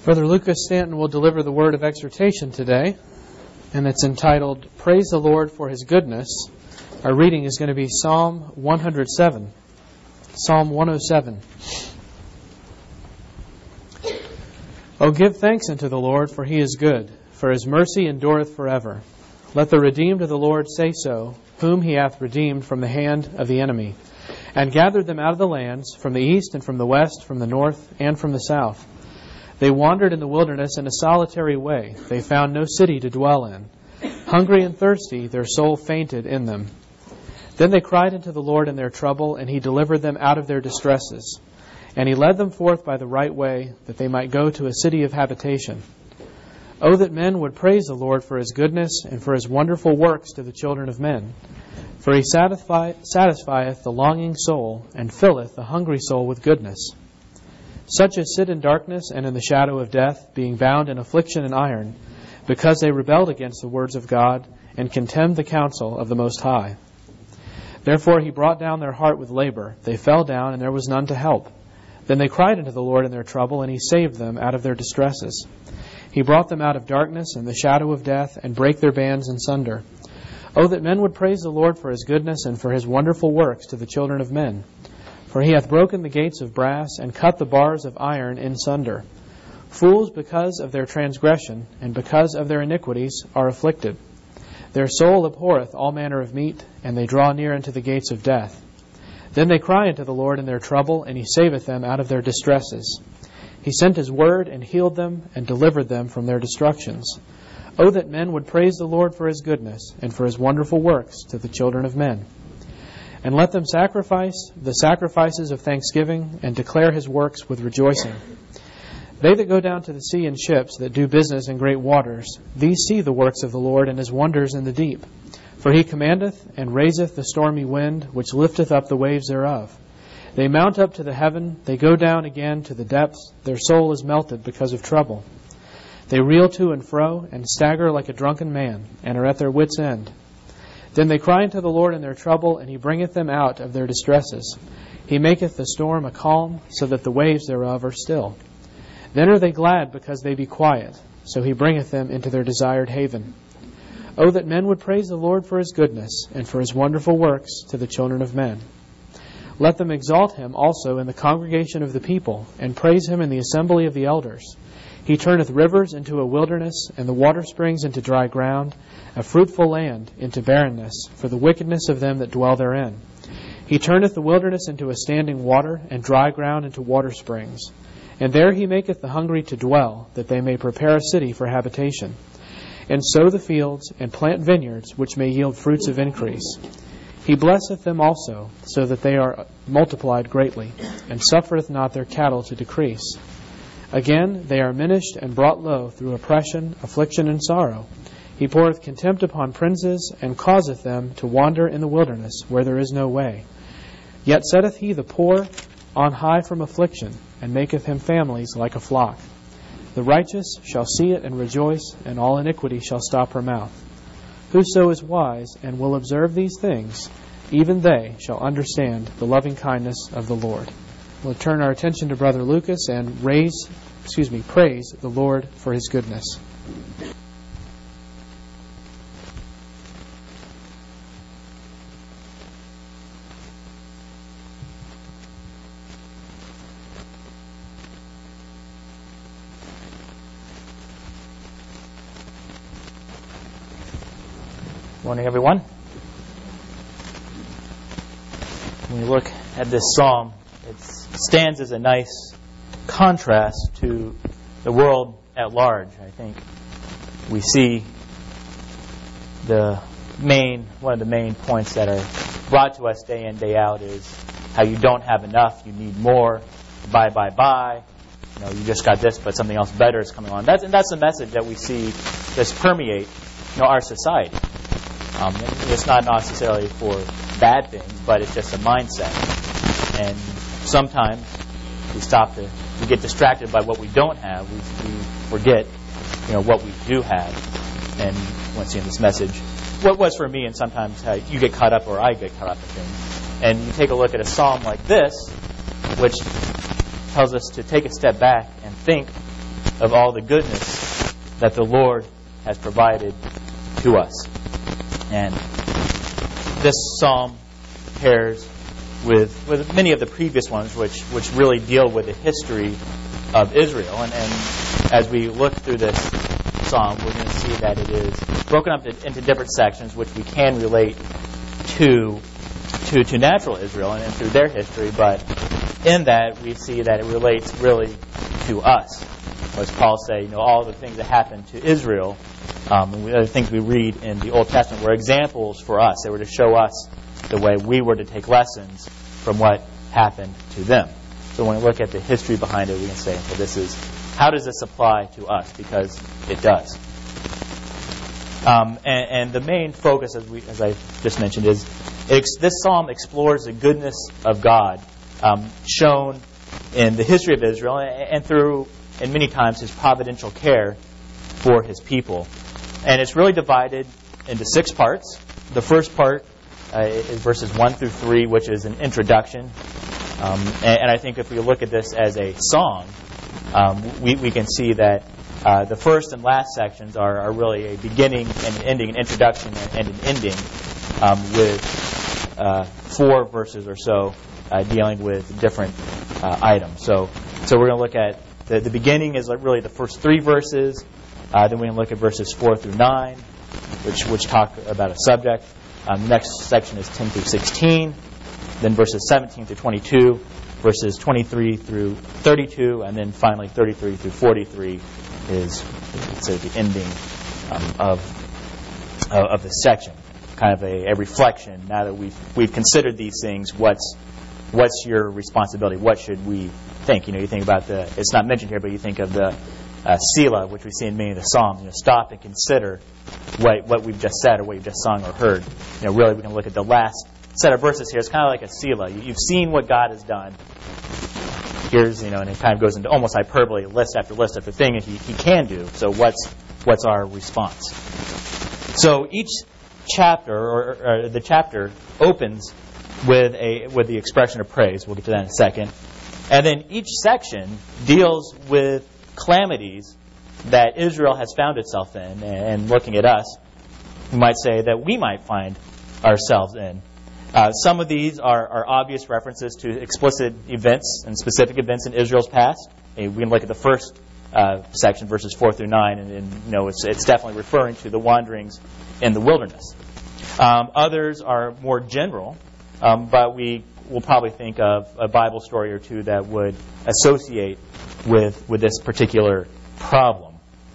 Brother Lucas Stanton will deliver the word of exhortation today, and it's entitled, Praise the Lord for His Goodness. Our reading is going to be Psalm 107. Psalm 107. O give thanks unto the Lord, for He is good, for His mercy endureth forever. Let the redeemed of the Lord say so, whom He hath redeemed from the hand of the enemy, and gathered them out of the lands, from the east and from the west, from the north and from the south. They wandered in the wilderness in a solitary way. They found no city to dwell in. Hungry and thirsty, their soul fainted in them. Then they cried unto the Lord in their trouble, and He delivered them out of their distresses. And He led them forth by the right way, that they might go to a city of habitation. O that men would praise the Lord for His goodness, and for His wonderful works to the children of men. For He satisfieth the longing soul, and filleth the hungry soul with goodness. Such as sit in darkness and in the shadow of death, being bound in affliction and iron, because they rebelled against the words of God, and contemned the counsel of the Most High. Therefore He brought down their heart with labor. They fell down, and there was none to help. Then they cried unto the Lord in their trouble, and He saved them out of their distresses. He brought them out of darkness and the shadow of death, and brake their bands in sunder. O that men would praise the Lord for His goodness, and for His wonderful works to the children of men. For He hath broken the gates of brass, and cut the bars of iron in sunder. Fools, because of their transgression, and because of their iniquities, are afflicted. Their soul abhorreth all manner of meat, and they draw near unto the gates of death. Then they cry unto the Lord in their trouble, and He saveth them out of their distresses. He sent His word, and healed them, and delivered them from their destructions. O that men would praise the Lord for His goodness, and for His wonderful works to the children of men. And let them sacrifice the sacrifices of thanksgiving, and declare His works with rejoicing. They that go down to the sea in ships, that do business in great waters, these see the works of the Lord, and His wonders in the deep. For He commandeth, and raiseth the stormy wind, which lifteth up the waves thereof. They mount up to the heaven, they go down again to the depths, their soul is melted because of trouble. They reel to and fro, and stagger like a drunken man, and are at their wits' end. Then they cry unto the Lord in their trouble, and He bringeth them out of their distresses. He maketh the storm a calm, so that the waves thereof are still. Then are they glad because they be quiet, so He bringeth them into their desired haven. O that men would praise the Lord for His goodness, and for His wonderful works to the children of men. Let them exalt Him also in the congregation of the people, and praise Him in the assembly of the elders. He turneth rivers into a wilderness, and the water springs into dry ground, a fruitful land into barrenness, for the wickedness of them that dwell therein. He turneth the wilderness into a standing water, and dry ground into water springs. And there He maketh the hungry to dwell, that they may prepare a city for habitation. And sow the fields, and plant vineyards, which may yield fruits of increase. He blesseth them also, so that they are multiplied greatly, and suffereth not their cattle to decrease. Again, they are minished and brought low through oppression, affliction, and sorrow. He poureth contempt upon princes, and causeth them to wander in the wilderness, where there is no way. Yet setteth He the poor on high from affliction, and maketh him families like a flock. The righteous shall see it and rejoice, and all iniquity shall stop her mouth. Whoso is wise and will observe these things, even they shall understand the loving kindness of the Lord. We'll turn our attention to Brother Lucas and praise the Lord for His goodness. Morning, everyone. When you look at this psalm, it stands as a nice contrast to the world at large. I think we see one of the main points that are brought to us day in, day out is how you don't have enough, you need more, buy. You just got this, but something else better is coming on. That's the message that we see just permeate our society. It's not necessarily for bad things, but it's just a mindset. And sometimes we get distracted by what we don't have. We forget, what we do have. And once again, this message, what was for me, and sometimes how you get caught up or I get caught up in things. And you take a look at a psalm like this, which tells us to take a step back and think of all the goodness that the Lord has provided to us. And this psalm pairs with many of the previous ones, which really deal with the history of Israel. And as we look through this psalm, we're going to see that it is broken up into different sections, which we can relate to natural Israel and through their history. But in that, we see that it relates really to us. As Paul say, all the things that happened to Israel, the things we read in the Old Testament were examples for us. They were to show us the way we were to take lessons from what happened to them. So when we look at the history behind it, we can say, well, how does this apply to us? Because it does. And the main focus, as I just mentioned, is this psalm explores the goodness of God shown in the history of Israel and through, and many times, His providential care for His people. And it's really divided into 6 parts. The first part is verses 1 through 3, which is an introduction. And I think if we look at this as a song, we can see that the first and last sections are really a beginning and an ending, an introduction and an ending, with 4 verses or so dealing with different items. So we're going to look at the beginning is really the first 3 verses. Then we can look at verses 4 through 9, which talk about a subject. The next section is 10 through 16. Then verses 17 through 22, verses 23 through 32, and then finally 33 through 43 is the ending of the section. Kind of a reflection. Now that we've considered these things, what's your responsibility? What should we think? You think about it's not mentioned here, but you think of the Selah, which we see in many of the Psalms. Stop and consider what we've just said or what you've just sung or heard. Really we can look at the last set of verses here. It's kind of like a Selah. You've seen what God has done. Here's, and it kind of goes into almost hyperbole, list after list after thing that He can do. So what's our response? So each chapter, or the chapter, opens with the expression of praise. We'll get to that in a second. And then each section deals with calamities that Israel has found itself in. And looking at us, we might say that we might find ourselves in. Some of these are obvious references to explicit events and specific events in Israel's past. We can look at the first section, verses 4 through 9, and it's definitely referring to the wanderings in the wilderness. Others are more general, but we will probably think of a Bible story or two that would associate with this particular problem.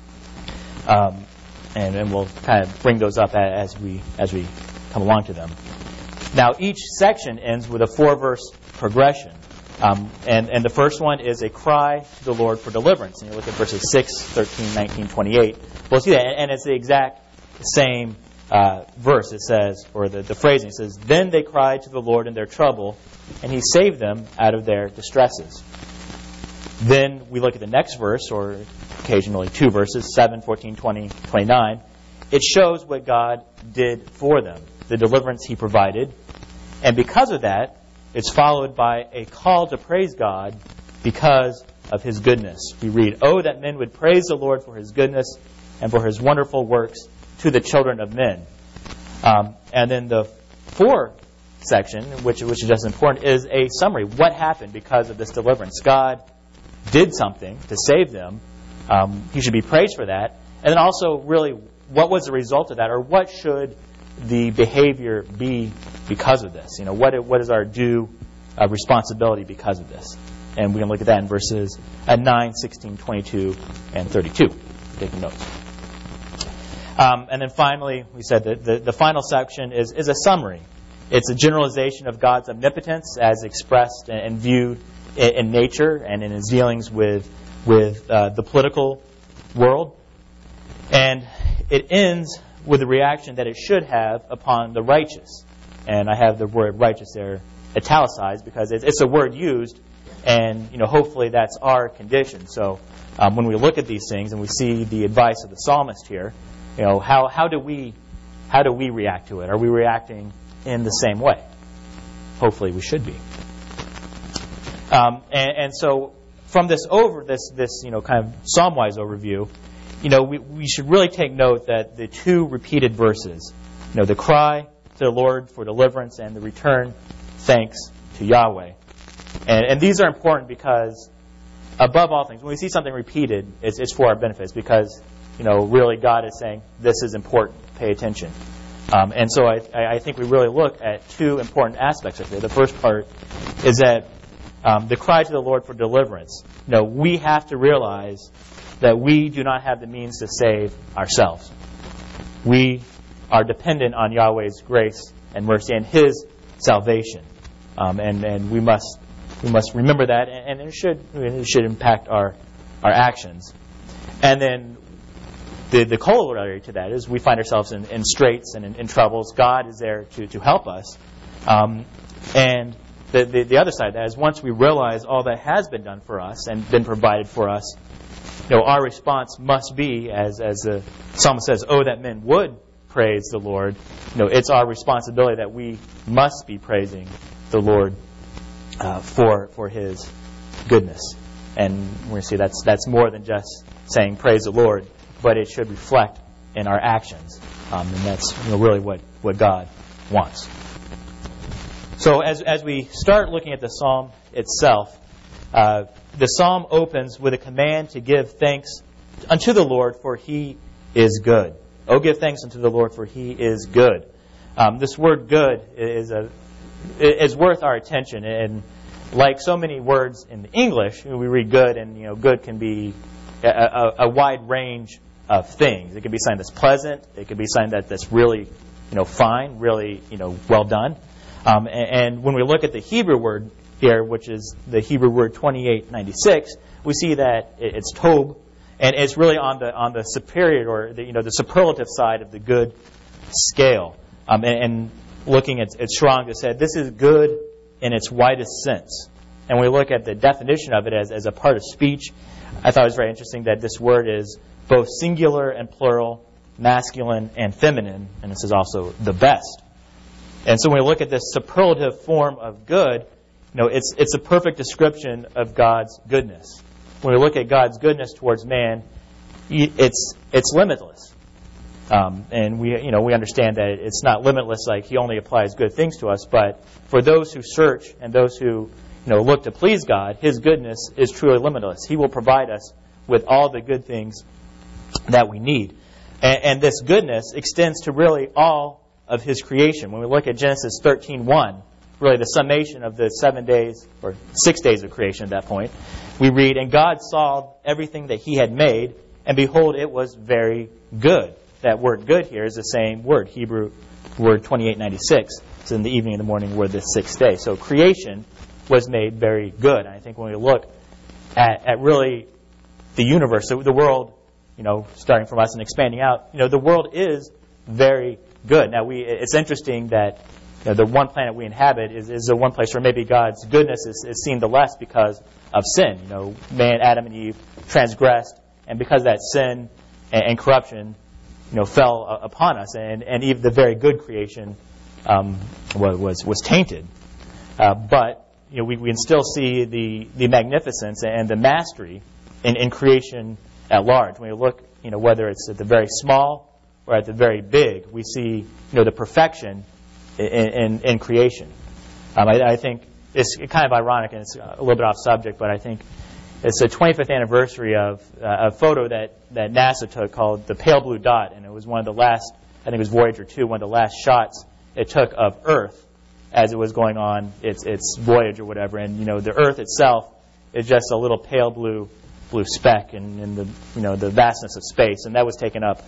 And we'll kind of bring those up as we come along to them. Now, each section ends with a 4-verse progression. And the first one is a cry to the Lord for deliverance. And you look at verses 6, 13, 19, 28. We'll see that. And it's the exact same verse. It says, or the phrasing, it says, "Then they cried to the Lord in their trouble, and He saved them out of their distresses." Then we look at the next verse, or occasionally 2 verses, 7, 14, 20, 29. It shows what God did for them, the deliverance He provided. And because of that, it's followed by a call to praise God because of His goodness. We read, "Oh, that men would praise the Lord for His goodness and for His wonderful works to the children of men." And then the 4th section, which is just important, is a summary. What happened because of this deliverance? God did something to save them. He should be praised for that. And then also, really, what was the result of that? Or what should the behavior be because of this? What is our due responsibility because of this? And we can look at that in verses 9, 16, 22, and 32. Taking notes. And then finally, we said that the final section is a summary. It's a generalization of God's omnipotence as expressed and viewed in nature and in His dealings with the political world. And it ends with the reaction that it should have upon the righteous. And I have the word righteous there italicized because it's a word used, and hopefully that's our condition. So when we look at these things and we see the advice of the psalmist here, how do we react to it? Are we reacting in the same way? Hopefully we should be. And so from this kind of psalm-wise overview, we should really take note that the two repeated verses, the cry to the Lord for deliverance and the return thanks to Yahweh. And these are important because, above all things, when we see something repeated, it's for our benefits because, really God is saying, this is important, pay attention. And so I think we really look at two important aspects of it. The first part is that the cry to the Lord for deliverance. We have to realize that we do not have the means to save ourselves. We are dependent on Yahweh's grace and mercy and His salvation. And we must remember that, and it should impact our actions. And then the corollary to that is we find ourselves in straits and in troubles. God is there to help us. And the other side of that is once we realize all that has been done for us and been provided for us, our response must be, as the psalmist says, "Oh, that men would praise the Lord." It's our responsibility that we must be praising the Lord for His goodness. And we're going to see that's more than just saying praise the Lord, but it should reflect in our actions. And that's really what God wants. So as we start looking at the psalm itself, the psalm opens with a command to give thanks unto the Lord, for He is good. Oh, give thanks unto the Lord, for He is good. This word "good" is worth our attention. And like so many words in English, we read "good," and good can be a wide range of things. It can be something that's pleasant. It can be something that's really, fine, really, well done. And when we look at the Hebrew word here, which is the Hebrew word 2896, we see that it's tob, and it's really on the superior or the superlative side of the good scale. And looking at Strong's, it said this is good in its widest sense. And we look at the definition of it as a part of speech. I thought it was very interesting that this word is both singular and plural, masculine and feminine, and this is also the best. And so when we look at this superlative form of good, it's a perfect description of God's goodness. When we look at God's goodness towards man, it's limitless. And we understand that it's not limitless, like He only applies good things to us, but for those who search and those who look to please God, His goodness is truly limitless. He will provide us with all the good things that we need. And this goodness extends to really all of His creation. When we look at Genesis 13:1, really the summation of the 7 days or 6 days of creation at that point, we read, "And God saw everything that He had made, and behold, it was very good." That word "good" here is the same word, Hebrew word 2896. It's in the evening and the morning were the 6th day. So creation was made very good. And I think when we look at really the universe, the world, starting from us and expanding out, the world is very good. Now, it's interesting that the one planet we inhabit is the one place where maybe God's goodness is seen the less because of sin. Man, Adam and Eve transgressed, and because of that sin and corruption, fell upon us, and even the very good creation was tainted. But we can still see the magnificence and the mastery in creation at large. When you look, whether it's at the very small or at the very big, we see the perfection in creation. I think it's kind of ironic, and it's a little bit off subject, but I think it's the 25th anniversary of a photo that NASA took called the Pale Blue Dot, and it was one of the last, I think it was Voyager 2, one of the last shots it took of Earth as it was going on its voyage or whatever. And the Earth itself is just a little pale blue speck in the vastness of space, and that was taken up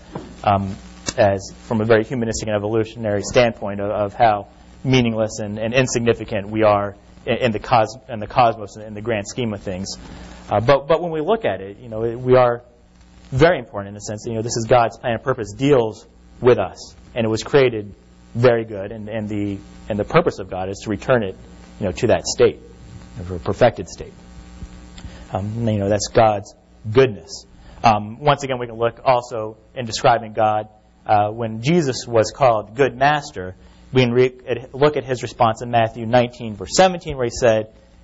as from a very humanistic and evolutionary standpoint of how meaningless and insignificant we are in the cosmos and in the grand scheme of things. But when we look at it, we are very important in the sense that this is God's plan and purpose deals with us, and it was created very good, and the purpose of God is to return it to that state, a perfected state. That's God's goodness. Once again, we can look also in describing God. When Jesus was called Good Master, we can look at His response in Matthew 19, verse 17, where He said,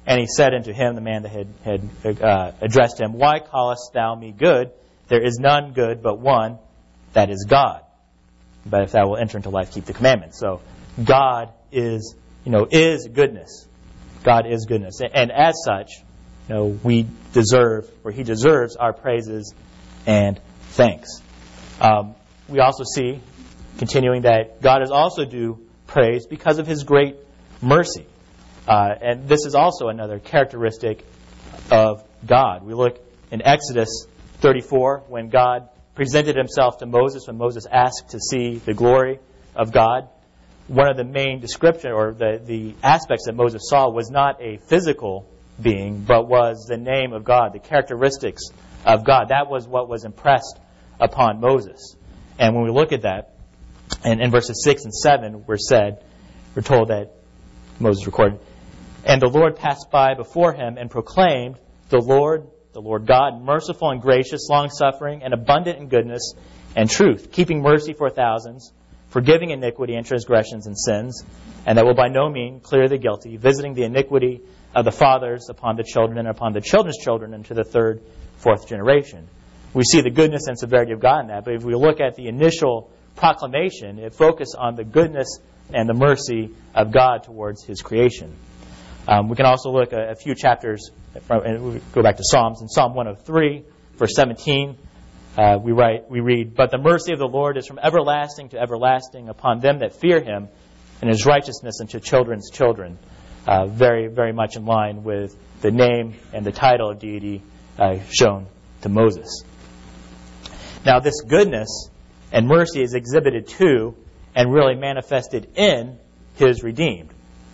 And he said unto him, the man that had addressed him, Why callest thou me good? There is none good but one, that is God. But if thou wilt enter into life, keep the commandments. So God is goodness. God is goodness. And as such, we deserve, or he deserves, our praises and thanks. We also see, continuing, that God is also due praise because of his great mercy. And this is also another characteristic of God. We look in Exodus 34, when God presented himself to Moses, when Moses asked to see the glory of God. One of the main description, or the aspects that Moses saw, was not a physical being, but was the name of God, the characteristics of God. That was what was impressed upon Moses. And when we look at that, and in verses 6 and 7, we're told that Moses recorded, And the Lord passed by before him and proclaimed, the Lord God, merciful and gracious, long-suffering, and abundant in goodness and truth, keeping mercy for thousands, forgiving iniquity and transgressions and sins, and that will by no means clear the guilty, visiting the iniquity of the fathers upon the children and upon the children's children into the third, fourth generation. We see the goodness and severity of God in that, but if we look at the initial proclamation, it focused on the goodness and the mercy of God towards his creation. We can also look a few chapters, and we go back to Psalms. In Psalm 103, verse 17, we read, But the mercy of the Lord is from everlasting to everlasting upon them that fear him, and his righteousness unto children's children. Very, very much in line with the name and the title of deity shown to Moses. Now, this goodness and mercy is exhibited to and really manifested in his redeemed.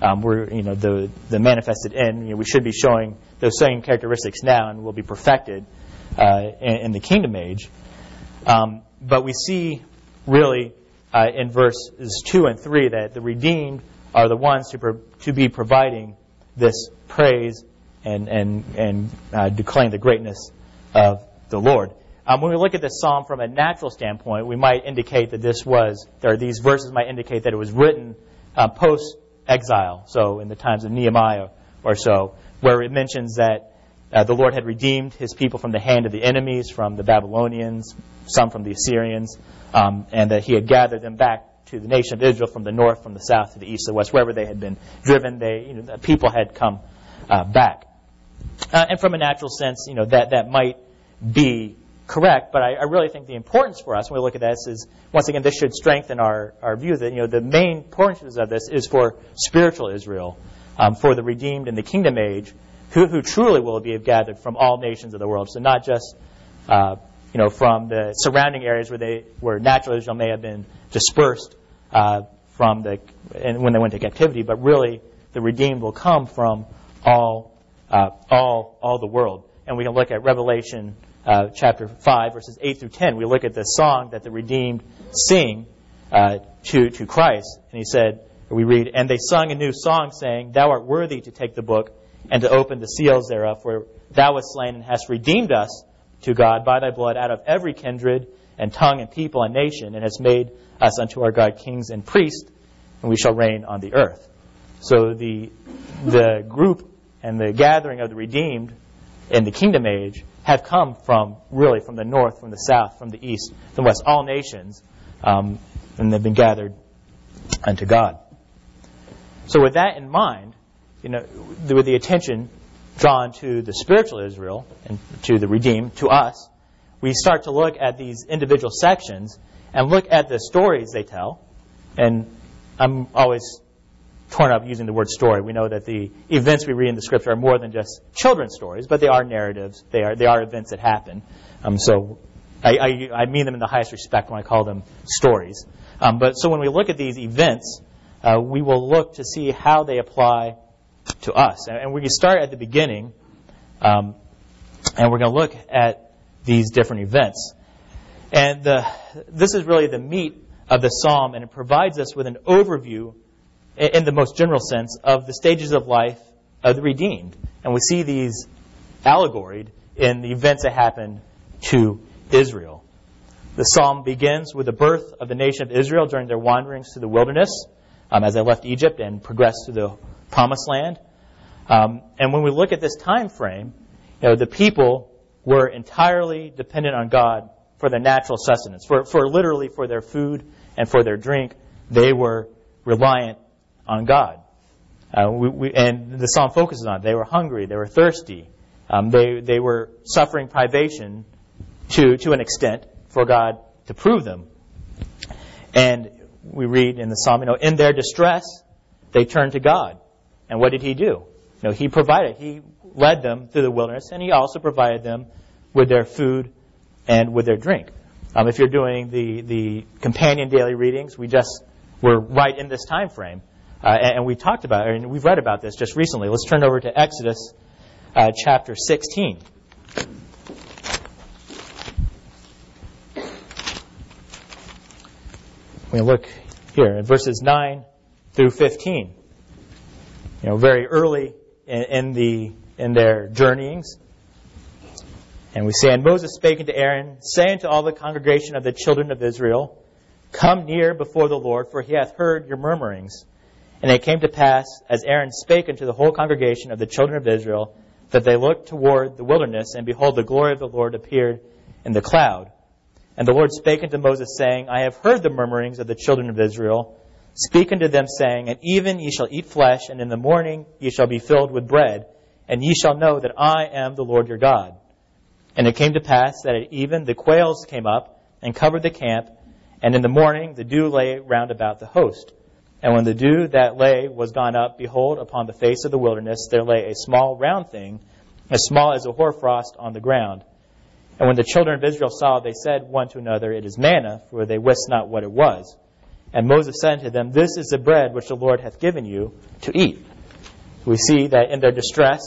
The manifested in, we should be showing those same characteristics now, and will be perfected in the kingdom age. But we see really in verses 2 and 3 that the redeemed are the ones to be providing this praise and declaring the greatness of the Lord. When we look at this psalm from a natural standpoint, we might indicate that these verses might indicate that it was written post-exile, so in the times of Nehemiah or so, where it mentions that the Lord had redeemed his people from the hand of the enemies, from the Babylonians, some from the Assyrians, and that he had gathered them back to the nation of Israel from the north, from the south, to the east, to the west, wherever they had been driven. The people had come back. And from a natural sense, that might be correct, but I really think the importance for us when we look at this is, once again, this should strengthen our view that the main importance of this is for spiritual Israel, for the redeemed in the kingdom age, who truly will be gathered from all nations of the world. So not just from the surrounding areas where natural Israel may have been dispersed when they went to captivity, but really the redeemed will come from all the world. And we can look at Revelation chapter 5, verses 8 through 10. We look at the song that the redeemed sing to Christ. And we read, And they sung a new song, saying, Thou art worthy to take the book and to open the seals thereof, for thou wast slain and hast redeemed us to God by thy blood out of every kindred and tongue and people and nation, and hast made us unto our God kings and priests, and we shall reign on the earth. So the group and the gathering of the redeemed in the kingdom age have come from the north, from the south, from the east, from the west, all nations, and they've been gathered unto God. So with that in mind, with the attention drawn to the spiritual Israel and to the redeemed, to us, we start to look at these individual sections and look at the stories they tell. And I'm always torn up using the word story. We know that the events we read in the Scripture are more than just children's stories, but they are narratives. They are events that happen. So I mean them in the highest respect when I call them stories. But so when we look at these events, we will look to see how they apply to us. And we can start at the beginning, and we're going to look at these different events. And this is really the meat of the psalm, and it provides us with an overview in the most general sense of the stages of life of the redeemed. And we see these allegoried in the events that happened to Israel. The psalm begins with the birth of the nation of Israel during their wanderings through the wilderness as they left Egypt and progressed through the promised land. And when we look at this time frame, the people were entirely dependent on God for their natural sustenance, for literally for their food and for their drink. They were reliant on God. And the psalm focuses on it. They were hungry. They were thirsty. They were suffering privation to an extent for God to prove them. And we read in the psalm, in their distress, they turned to God. And what did He do? He provided. He led them through the wilderness, and He also provided them with their food and with their drink. If you're doing the companion daily readings, we're right in this time frame. And we talked about it, and we've read about this just recently. Let's turn over to Exodus chapter 16. We look here in verses 9 through 15. Very early in their journeyings. And we say, And Moses spake unto Aaron, saying to all the congregation of the children of Israel, Come near before the Lord, for He hath heard your murmurings. And it came to pass, as Aaron spake unto the whole congregation of the children of Israel, that they looked toward the wilderness, and behold, the glory of the Lord appeared in the cloud. And the Lord spake unto Moses, saying, I have heard the murmurings of the children of Israel. Speak unto them, saying, At even ye shall eat flesh, and in the morning ye shall be filled with bread, and ye shall know that I am the Lord your God. And it came to pass that at even the quails came up, and covered the camp, and in the morning the dew lay round about the host. And when the dew that lay was gone up, behold, upon the face of the wilderness there lay a small round thing, as small as a hoarfrost on the ground. And when the children of Israel saw it, they said one to another, It is manna, for they wist not what it was. And Moses said unto them, This is the bread which the Lord hath given you to eat. We see that in their distress,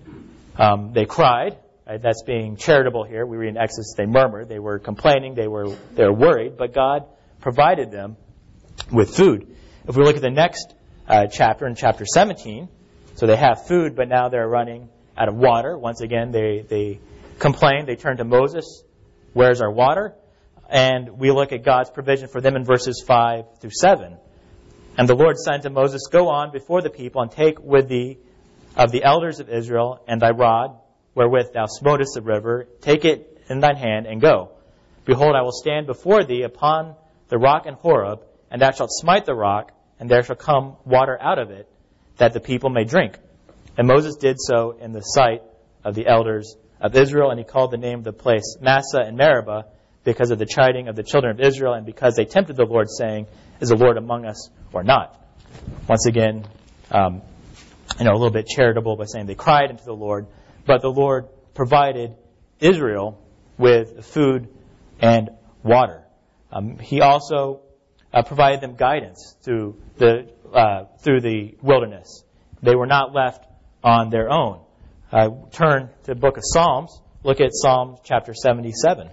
they cried. Right? That's being charitable here. We read in Exodus, they murmured, they were complaining, they were worried, but God provided them with food. If we look at the next chapter, in chapter 17, so they have food, but now they're running out of water. Once again, they complain. They turn to Moses. Where's our water? And we look at God's provision for them in verses 5 through 7. And the Lord said to Moses, Go on before the people, and take with thee of the elders of Israel, and thy rod, wherewith thou smotest the river, take it in thine hand, and go. Behold, I will stand before thee upon the rock in Horeb, and thou shalt smite the rock, and there shall come water out of it, that the people may drink. And Moses did so in the sight of the elders of Israel, and he called the name of the place Massah and Meribah, because of the chiding of the children of Israel, and because they tempted the Lord, saying, Is the Lord among us or not? Once again, a little bit charitable by saying they cried unto the Lord, but the Lord provided Israel with food and water. He also provided them guidance through the wilderness. They were not left on their own. Turn to the book of Psalms. Look at Psalm chapter 77.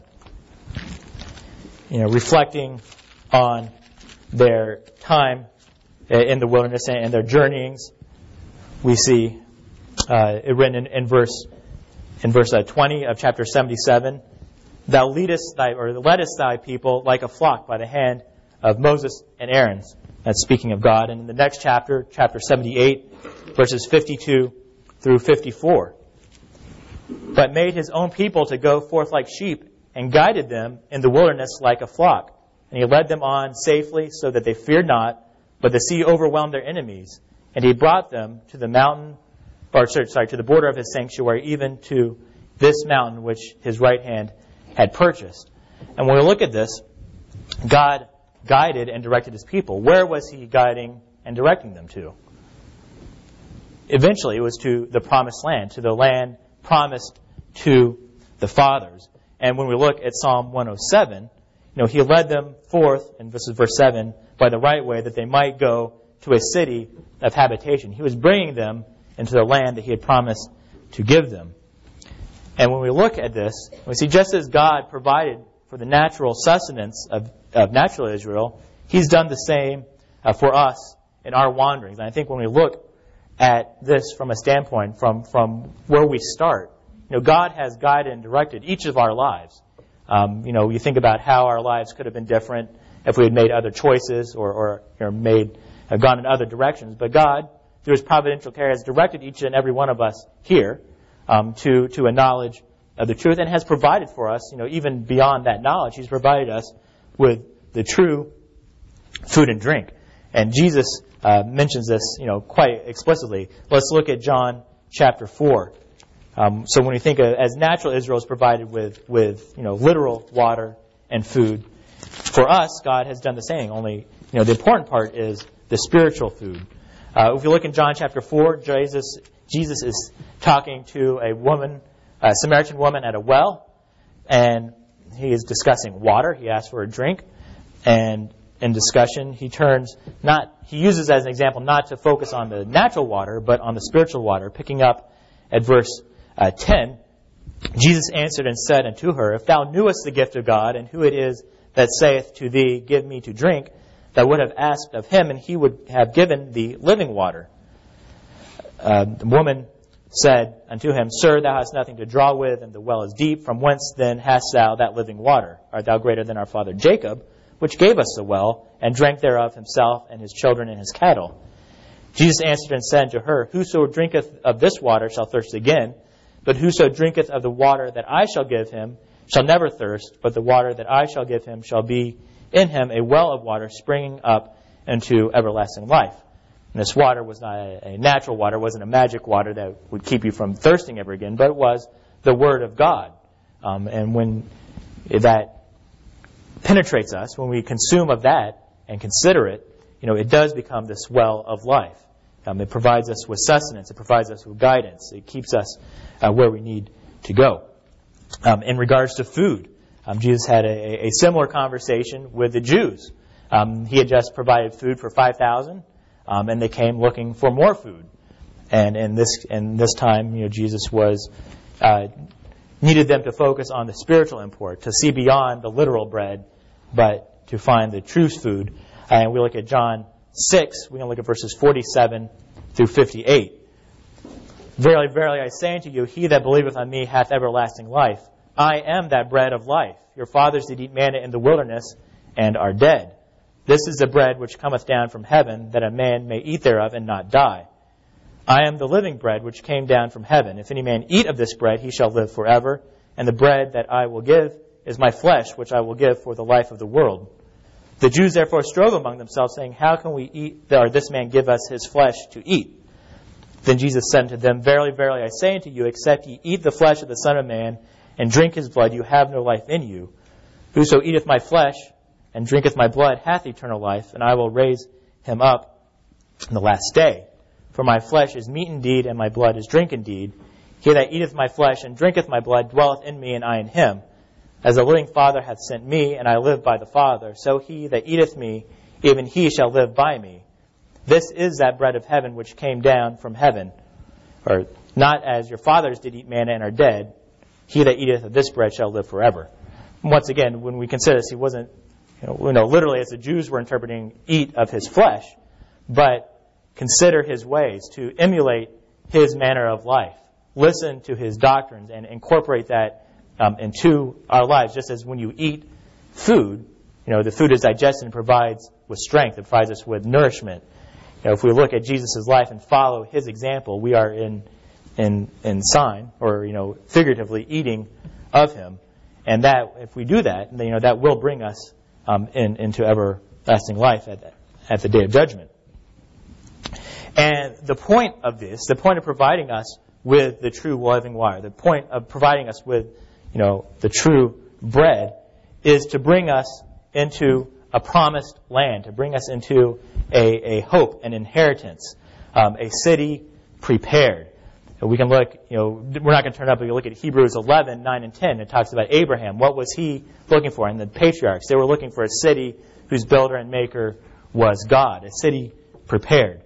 Reflecting on their time in the wilderness and their journeyings, we see it written in verse 20 of chapter 77. Thou leadest thy people like a flock by the hand of Moses and Aaron. That's speaking of God. And in the next chapter, chapter 78, verses 52 through 54. But made his own people to go forth like sheep, and guided them in the wilderness like a flock. And he led them on safely, so that they feared not, but the sea overwhelmed their enemies. And he brought them to the to the border of his sanctuary, even to this mountain which his right hand had purchased. And when we look at this, God guided and directed his people. Where was he guiding and directing them to? Eventually, it was to the promised land, to the land promised to the fathers. And when we look at Psalm 107, he led them forth, and this is verse 7, by the right way, that they might go to a city of habitation. He was bringing them into the land that he had promised to give them. And when we look at this, we see just as God provided for the natural sustenance of natural Israel, he's done the same for us in our wanderings. And I think when we look at this from a standpoint, from where we start, God has guided and directed each of our lives. You think about how our lives could have been different if we had made other choices or gone in other directions. But God through His providential care, has directed each and every one of us here to a knowledge of the truth, and has provided for us, even beyond that knowledge, He's provided us with the true food and drink. And Jesus mentions this, quite explicitly. Let's look at John chapter 4. So when we think of, as natural Israel is provided with literal water and food, for us, God has done the same. Only, the important part is the spiritual food. If you look in John chapter 4, Jesus is talking to a Samaritan woman at a well, and he is discussing water. He asks for a drink, and in discussion, he uses as an example not to focus on the natural water, but on the spiritual water. Picking up at verse 10, Jesus answered and said unto her, If thou knewest the gift of God, and who it is that saith to thee, Give me to drink, thou would have asked of him, and he would have given thee living water. The woman said unto him, Sir, thou hast nothing to draw with, and the well is deep. From whence then hast thou that living water? Art thou greater than our father Jacob, which gave us the well, and drank thereof himself, and his children, and his cattle? Jesus answered and said to her, Whoso drinketh of this water shall thirst again, but whoso drinketh of the water that I shall give him shall never thirst, but the water that I shall give him shall be in him a well of water springing up into everlasting life. And this water was not a natural water, it wasn't a magic water that would keep you from thirsting ever again, but it was the Word of God. And when that penetrates us, when we consume of that and consider it, it does become this well of life. It provides us with sustenance, it provides us with guidance, it keeps us where we need to go. In regards to food, Jesus had a similar conversation with the Jews. He had just provided food for 5,000. And they came looking for more food. And in this time, Jesus needed them to focus on the spiritual import, to see beyond the literal bread, but to find the true food. And we look at John 6, we can look at verses 47 through 58. Verily, verily, I say unto you, he that believeth on me hath everlasting life. I am that bread of life. Your fathers did eat manna in the wilderness, and are dead. This is the bread which cometh down from heaven, that a man may eat thereof and not die. I am the living bread which came down from heaven. If any man eat of this bread, he shall live forever. And the bread that I will give is my flesh, which I will give for the life of the world. The Jews therefore strove among themselves, saying, How can we eat, or this man give us his flesh to eat? Then Jesus said unto them, Verily, verily, I say unto you, except ye eat the flesh of the Son of Man, and drink his blood, you have no life in you. Whoso eateth my flesh, and drinketh my blood, hath eternal life, and I will raise him up in the last day. For my flesh is meat indeed, and my blood is drink indeed. He that eateth my flesh and drinketh my blood dwelleth in me, and I in him. As the living Father hath sent me, and I live by the Father, so he that eateth me, even he shall live by me. This is that bread of heaven which came down from heaven. Or not as your fathers did eat manna and are dead. He that eateth of this bread shall live forever. And once again, when we consider this, he wasn't literally, as the Jews were interpreting, eat of his flesh, but consider his ways, to emulate his manner of life. Listen to his doctrines and incorporate that into our lives. Just as when you eat food, the food is digested and provides with strength. It provides us with nourishment. If we look at Jesus' life and follow his example, we are in sign, or figuratively eating of him. And that, if we do that, that will bring us into everlasting life at the day of judgment. And the point of this, the point of providing us with the true living water, the point of providing us with the true bread, is to bring us into a promised land, to bring us into a hope, an inheritance, a city prepared. We can look, we're not going to turn up, but you look at Hebrews 11, 9 and 10. It talks about Abraham. What was he looking for? And the patriarchs, they were looking for a city whose builder and maker was God, a city prepared.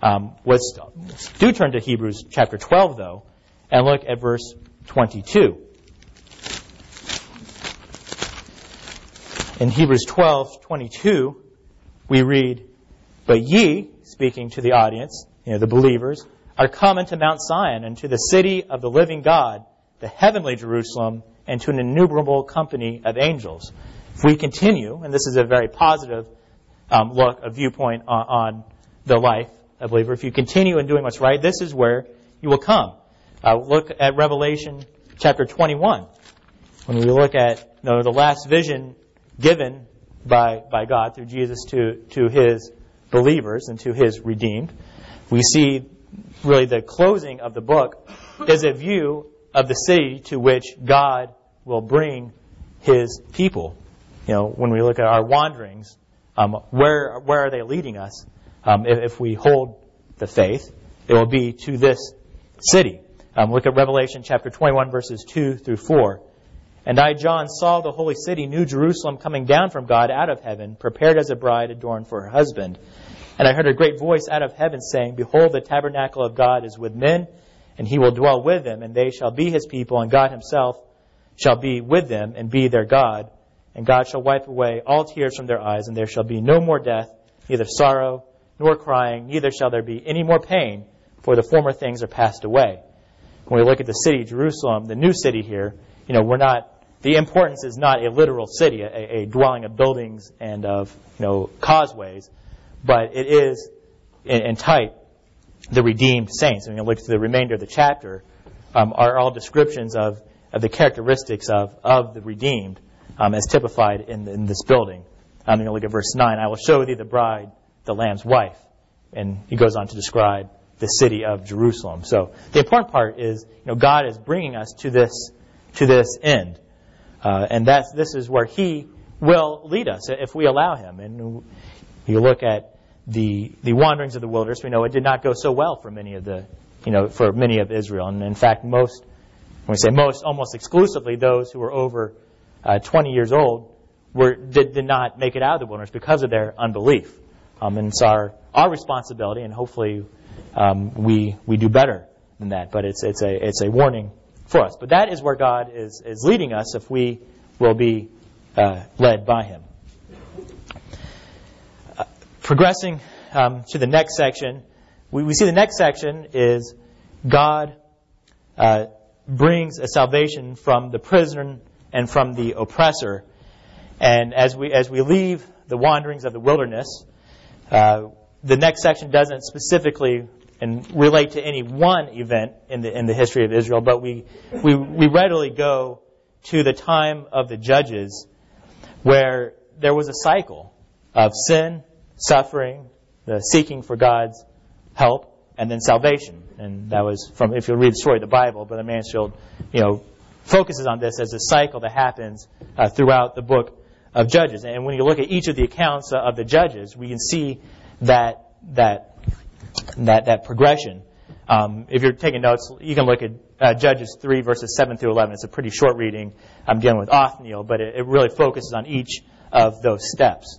Do turn to Hebrews chapter 12, though, and look at verse 22. In Hebrews 12:22, we read, But ye, speaking to the audience, the believers, are come unto Mount Sion, and to the city of the living God, the heavenly Jerusalem, and to an innumerable company of angels. If we continue, and this is a very positive look, a viewpoint on the life believer, if you continue in doing what's right, this is where you will come. Look at Revelation chapter 21. When we look at the last vision given by God through Jesus to His believers and to His redeemed, we see really the closing of the book is a view of the city to which God will bring His people. When we look at our wanderings, where are they leading us? If we hold the faith, it will be to this city. Look at Revelation chapter 21, verses 2 through 4. And I, John, saw the holy city, New Jerusalem, coming down from God out of heaven, prepared as a bride adorned for her husband. And I heard a great voice out of heaven saying, Behold, the tabernacle of God is with men, and He will dwell with them, and they shall be His people, and God Himself shall be with them and be their God. And God shall wipe away all tears from their eyes, and there shall be no more death, neither sorrow nor crying, neither shall there be any more pain, for the former things are passed away. When we look at the city, Jerusalem, the new city here, the importance is not a literal city, a dwelling of buildings and of causeways, but it is in type the redeemed saints. And when you look to the remainder of the chapter, are all descriptions of the characteristics of the redeemed as typified in this building. I'm going to look at verse 9. I will show thee the bride, the Lamb's wife. And he goes on to describe the city of Jerusalem. So the important part is, God is bringing us to this end. And this is where He will lead us if we allow Him. And you look at the wanderings of the wilderness, we know it did not go so well for many of Israel. And in fact, when we say most, almost exclusively those who were over 20 years old did not make it out of the wilderness because of their unbelief. And it's our responsibility, and hopefully we do better than that. But it's a warning for us. But that is where God is leading us if we will be led by Him. Progressing to the next section, we see the next section is God brings a salvation from the prisoner and from the oppressor. And as we leave the wanderings of the wilderness, the next section doesn't specifically relate to any one event in the history of Israel, but we readily go to the time of the Judges, where there was a cycle of sin, suffering, the seeking for God's help, and then salvation. And that was from, if you read the story of the Bible, Brother Mansfield, focuses on this as a cycle that happens throughout the book of Judges. And when you look at each of the accounts of the Judges, we can see that progression. If you're taking notes, you can look at Judges 3, verses 7 through 11. It's a pretty short reading. I'm dealing with Othniel, but it really focuses on each of those steps.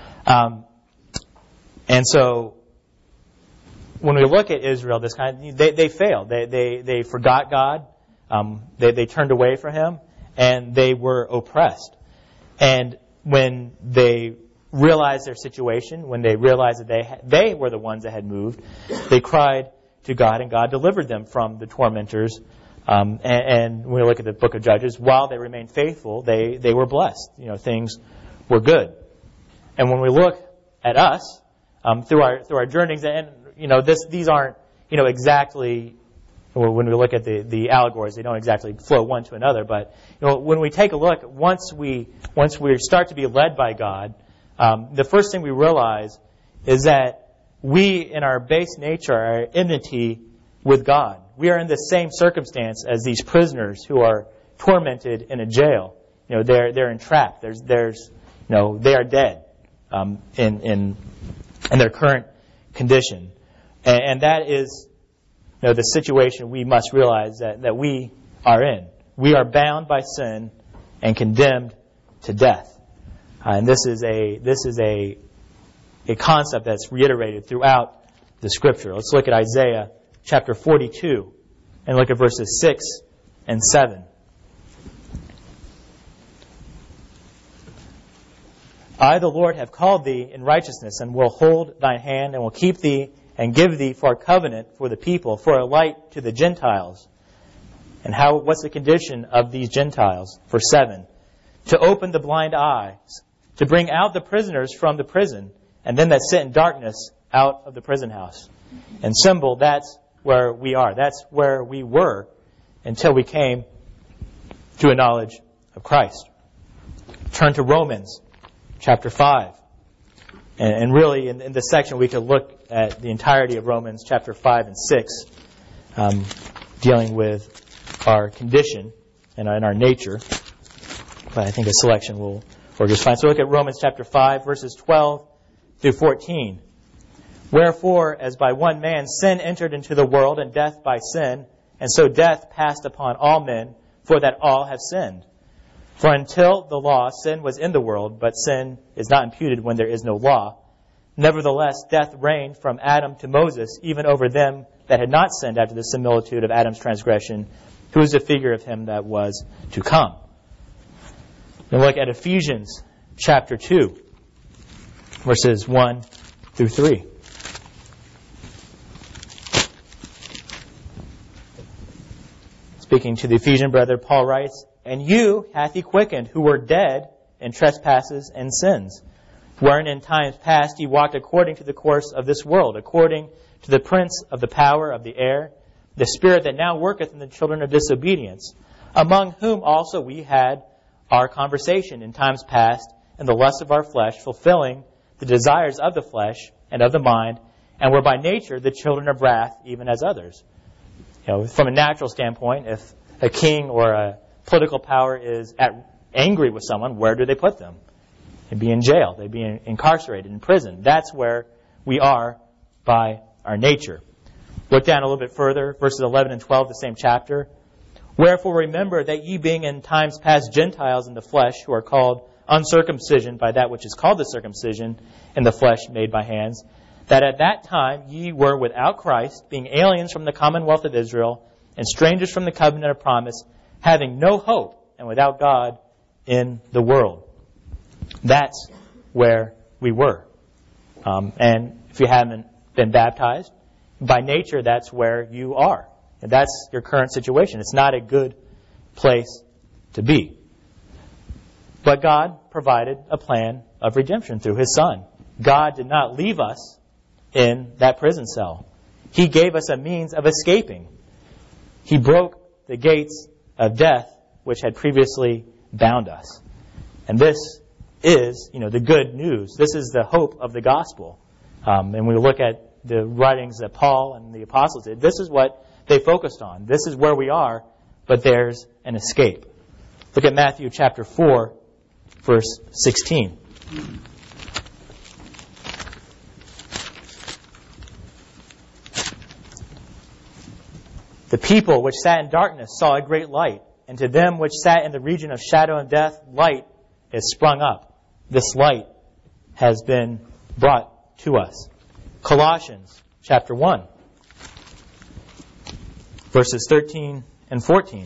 And so, when we look at Israel, they failed. They forgot God. They turned away from Him, and they were oppressed. And when they realized their situation, when they realized that they were the ones that had moved, they cried to God, and God delivered them from the tormentors. And when we look at the book of Judges, while they remained faithful, they were blessed. Things were good. And when we look at us through our journeys, and these aren't exactly, when we look at the allegories, they don't exactly flow one to another. But when we take a look, once we start to be led by God, the first thing we realize is that we, in our base nature, are at enmity with God. We are in the same circumstance as these prisoners who are tormented in a jail. They're entrapped. They are dead in their current condition, and that is the situation we must realize that we are in. We are bound by sin and condemned to death. And this is a concept that's reiterated throughout the Scripture. Let's look at Isaiah chapter 42 and look at verses 6 and 7. I, the Lord, have called thee in righteousness, and will hold thine hand, and will keep thee, and give thee for a covenant for the people, for a light to the Gentiles. And what's the condition of these Gentiles? Verse 7. To open the blind eyes, to bring out the prisoners from the prison, and them that sit in darkness out of the prison house. and symbol, that's where we are. That's where we were until we came to a knowledge of Christ. Turn to Romans chapter 5. And really, in this section, we could look at the entirety of Romans chapter 5 and 6, dealing with our condition and our nature. But I think a selection will work just fine. So look at Romans chapter 5, verses 12 through 14. Wherefore, as by one man sin entered into the world, and death by sin, and so death passed upon all men, for that all have sinned. For until the law, sin was in the world, but sin is not imputed when there is no law. Nevertheless, death reigned from Adam to Moses, even over them that had not sinned after the similitude of Adam's transgression, who is a figure of him that was to come. Then look at Ephesians chapter 2, verses 1 through 3. Speaking to the Ephesian brother, Paul writes, And you hath he quickened, who were dead in trespasses and sins, wherein in times past ye walked according to the course of this world, according to the prince of the power of the air, the spirit that now worketh in the children of disobedience, among whom also we had our conversation in times past, in the lust of our flesh, fulfilling the desires of the flesh and of the mind, and were by nature the children of wrath, even as others. From a natural standpoint, if a king or a political power is angry with someone, where do they put them? They'd be in jail. They'd be incarcerated, in prison. That's where we are by our nature. Look down a little bit further, verses 11 and 12, the same chapter. Wherefore remember that ye being in times past Gentiles in the flesh, who are called uncircumcision by that which is called the circumcision in the flesh made by hands, that at that time ye were without Christ, being aliens from the commonwealth of Israel, and strangers from the covenant of promise, having no hope, and without God in the world. That's where we were. And if you haven't been baptized, by nature that's where you are. And that's your current situation. It's not a good place to be. But God provided a plan of redemption through His Son. God did not leave us in that prison cell. He gave us a means of escaping. He broke the gates of death which had previously bound us. And this is, the good news. This is the hope of the gospel. And we look at the writings that Paul and the apostles did. This is what they focused on. This is where we are, but there's an escape. Look at Matthew chapter 4, verse 16. The people which sat in darkness saw a great light, and to them which sat in the region of shadow and death, light is sprung up. This light has been brought to us. Colossians chapter 1, verses 13 and 14.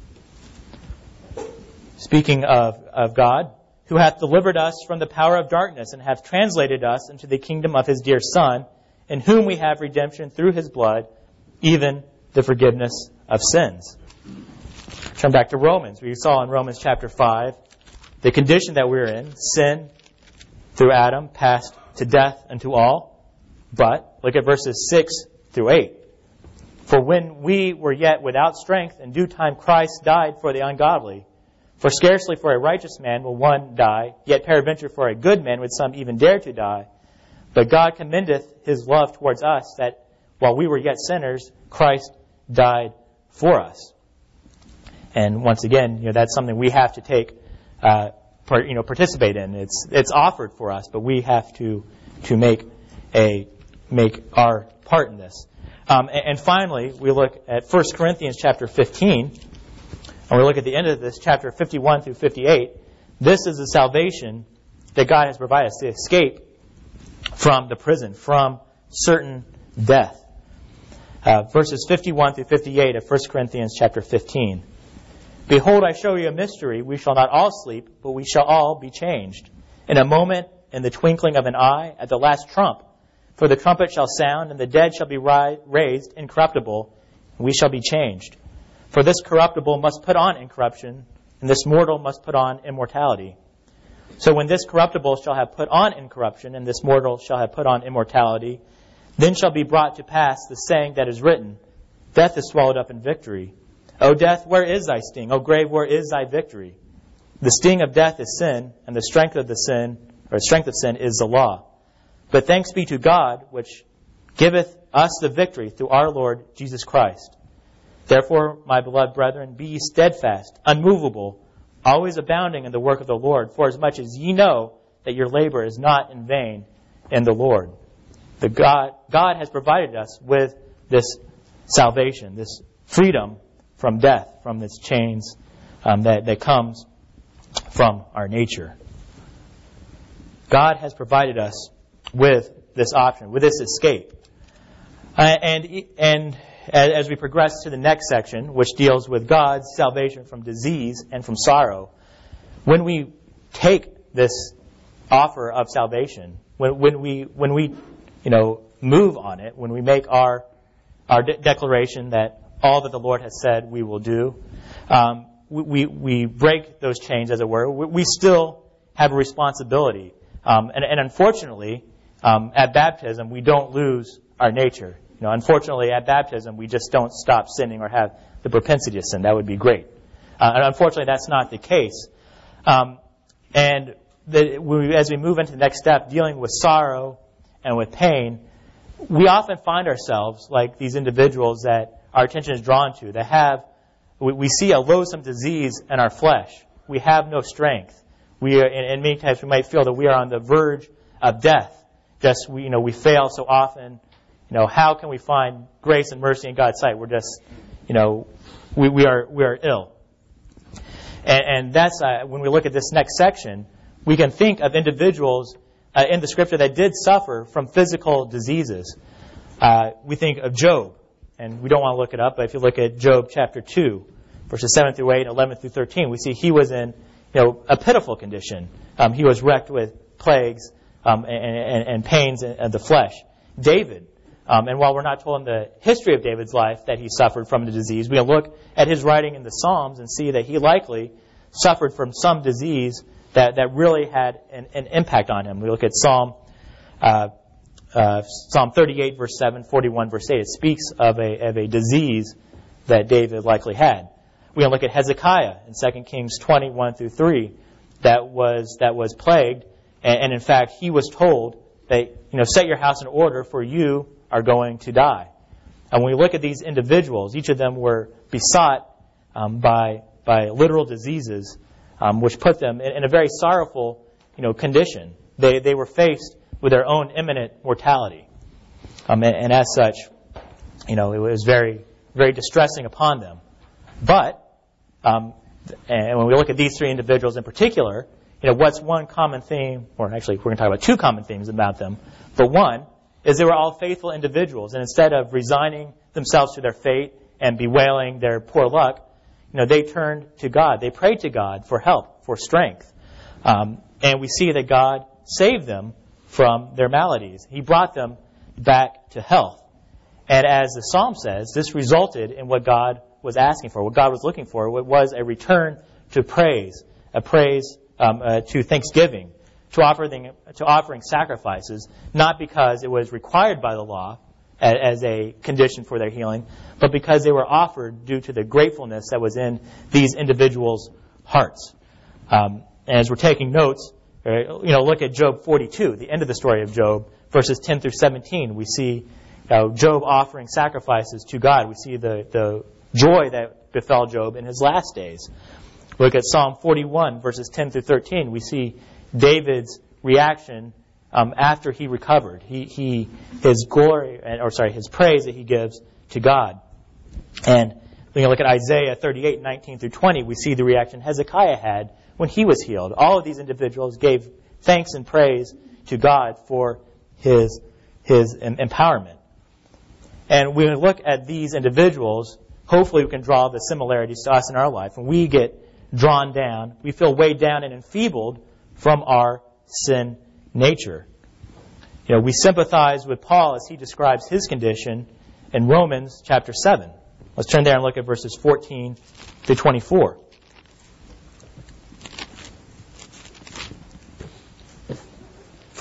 Speaking of God, who hath delivered us from the power of darkness, and hath translated us into the kingdom of His dear Son, in whom we have redemption through His blood, even the forgiveness of sins. Turn back to Romans. We saw in Romans chapter 5 the condition that we're in. Sin through Adam passed to death unto all. But look at verses 6 through 8. For when we were yet without strength, in due time Christ died for the ungodly. For scarcely for a righteous man will one die, yet peradventure for a good man would some even dare to die. But God commendeth His love towards us, that while we were yet sinners, Christ died for us. And once again, that's something we have to take, participate in. It's offered for us, but we have to make our part in this. And finally, we look at 1 Corinthians chapter 15, and we look at the end of this, chapter 51 through 58. This is the salvation that God has provided us, to escape from the prison, from certain death. Verses 51 through 58 of 1 Corinthians chapter 15. Behold, I show you a mystery. We shall not all sleep, but we shall all be changed. In a moment, in the twinkling of an eye, at the last trump. For the trumpet shall sound, and the dead shall be raised incorruptible, and we shall be changed. For this corruptible must put on incorruption, and this mortal must put on immortality. So when this corruptible shall have put on incorruption, and this mortal shall have put on immortality, Then shall be brought to pass the saying that is written, Death is swallowed up in victory. O death, where is thy sting? O grave, where is thy victory? The sting of death is sin, and the strength of sin is the law. But thanks be to God, which giveth us the victory through our Lord Jesus Christ. Therefore, my beloved brethren, be ye steadfast, unmovable, always abounding in the work of the Lord, for as much as ye know that your labor is not in vain in the Lord. God has provided us with this salvation, this freedom from death, from this chains that comes from our nature. God has provided us with this option, with this escape. And as we progress to the next section, which deals with God's salvation from disease and from sorrow, when we take this offer of salvation, when we move on it, when we make our declaration that all that the Lord has said we will do, we break those chains, as it were. We still have a responsibility. And unfortunately, at baptism, we don't lose our nature. Unfortunately, at baptism, we just don't stop sinning or have the propensity to sin. That would be great. And unfortunately, that's not the case. As we move into the next step, dealing with sorrow and with pain, we often find ourselves like these individuals that our attention is drawn to, that we see a loathsome disease in our flesh. We have no strength. And many times we might feel that we are on the verge of death. We fail so often. How can we find grace and mercy in God's sight? We're just, we are ill. And that's when we look at this next section, we can think of individuals in the Scripture that did suffer from physical diseases. We think of Job, and we don't want to look it up, but if you look at Job chapter 2, verses 7 through 8 and 11 through 13, we see he was in a pitiful condition. He was wrecked with plagues and pains of the flesh. David, and while we're not told in the history of David's life that he suffered from the disease, we can look at his writing in the Psalms and see that he likely suffered from some disease that really had an impact on him. We look at Psalm 38, verse 7, 41, verse 8. It speaks of a disease that David likely had. We can look at Hezekiah in 2 Kings 20, 1 through 3, that was plagued, and in fact he was told that set your house in order, for you are going to die. And when we look at these individuals, each of them were besought by literal diseases, which put them in a very sorrowful condition. They were faced with their own imminent mortality, and as such, it was very, very distressing upon them. But and when we look at these three individuals in particular, what's one common theme, or actually we're going to talk about two common themes about them. But one is they were all faithful individuals, and instead of resigning themselves to their fate and bewailing their poor luck, they turned to God. They prayed to God for help, for strength. And we see that God saved them from their maladies. He brought them back to health. And as the Psalm says, this resulted in what God was asking for, what God was looking for. It was a return to praise, to thanksgiving, to offering sacrifices, not because it was required by the law as a condition for their healing, but because they were offered due to the gratefulness that was in these individuals' hearts. And as we're taking notes, look at Job 42, the end of the story of Job, verses 10 through 17. We see Job offering sacrifices to God. We see the joy that befell Job in his last days. Look at Psalm 41, verses 10 through 13. We see David's reaction after he recovered. His praise that he gives to God. And when you look at Isaiah 38, 19 through 20, we see the reaction Hezekiah had when he was healed. All of these individuals gave thanks and praise to God for his empowerment. And when we look at these individuals, hopefully we can draw the similarities to us in our life. When we get drawn down, we feel weighed down and enfeebled from our sin nature. We sympathize with Paul as he describes his condition in Romans chapter 7. Let's turn there and look at verses 14 to 24.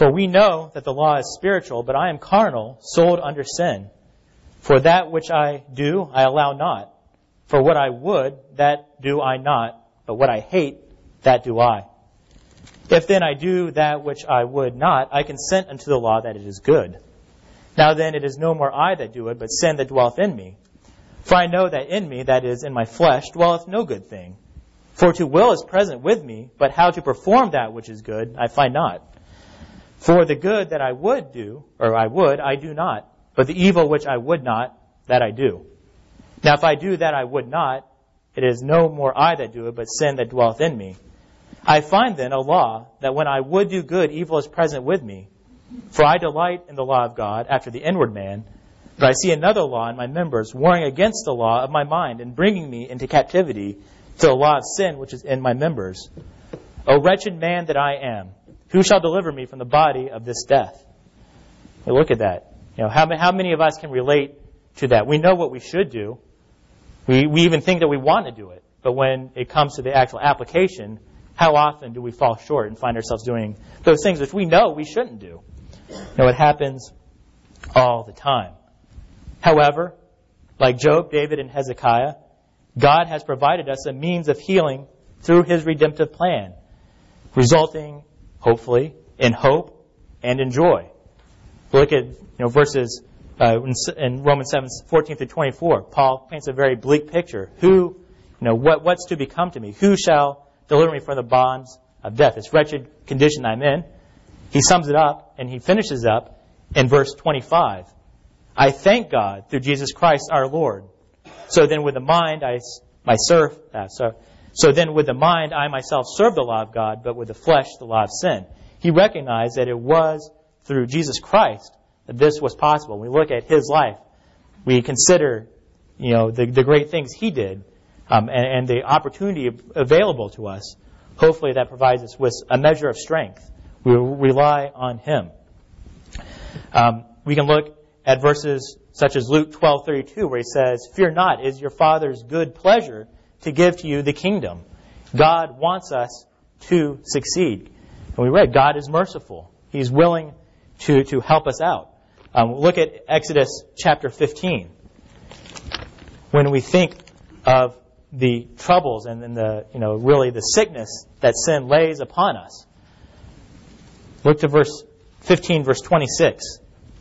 For we know that the law is spiritual, but I am carnal, sold under sin. For that which I do, I allow not. For what I would, that do I not. But what I hate, that do I. If then I do that which I would not, I consent unto the law that it is good. Now then, it is no more I that do it, but sin that dwelleth in me. For I know that in me, that is, in my flesh, dwelleth no good thing. For to will is present with me, but how to perform that which is good, I find not. For the good that I would do, I do not. But the evil which I would not, that I do. Now if I do that I would not, it is no more I that do it, but sin that dwelleth in me. I find then a law, that when I would do good, evil is present with me. For I delight in the law of God after the inward man, but I see another law in my members, warring against the law of my mind, and bringing me into captivity to the law of sin which is in my members. O wretched man that I am, who shall deliver me from the body of this death? Now look at that. How many of us can relate to that? We know what we should do. We even think that we want to do it. But when it comes to the actual application, how often do we fall short and find ourselves doing those things which we know we shouldn't do? It happens all the time. However, like Job, David, and Hezekiah, God has provided us a means of healing through His redemptive plan, resulting, hopefully, in hope and in joy. Look at verses in Romans 7:14 through 24. Paul paints a very bleak picture. What's to become to me? Who shall deliver me from the bonds of death? This wretched condition I'm in. He sums it up and he finishes up in verse 25. I thank God through Jesus Christ our Lord. So then with the mind I myself serve the law of God, but with the flesh the law of sin. He recognized that it was through Jesus Christ that this was possible. When we look at His life, we consider the great things He did and the opportunity available to us. Hopefully that provides us with a measure of strength. We rely on Him. We can look at verses such as Luke 12:32, where He says, "Fear not, it is your Father's good pleasure to give to you the kingdom." God wants us to succeed. And we read, God is merciful. He's willing to help us out. Look at Exodus chapter 15. When we think of the troubles and really the sickness that sin lays upon us, look to verse 15, verse 26.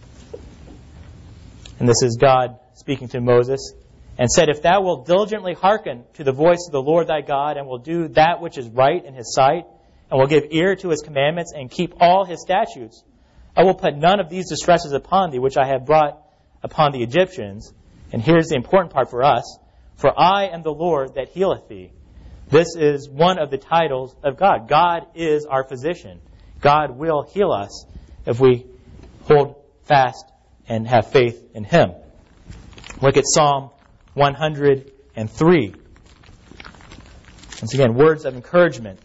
And this is God speaking to Moses, and said, "If thou wilt diligently hearken to the voice of the Lord thy God, and will do that which is right in His sight, and will give ear to His commandments, and keep all His statutes, I will put none of these distresses upon thee, which I have brought upon the Egyptians." And here's the important part for us. "For I am the Lord that healeth thee." This is one of the titles of God. God is our physician. God will heal us if we hold fast and have faith in Him. Look at Psalm 103. Once again, words of encouragement.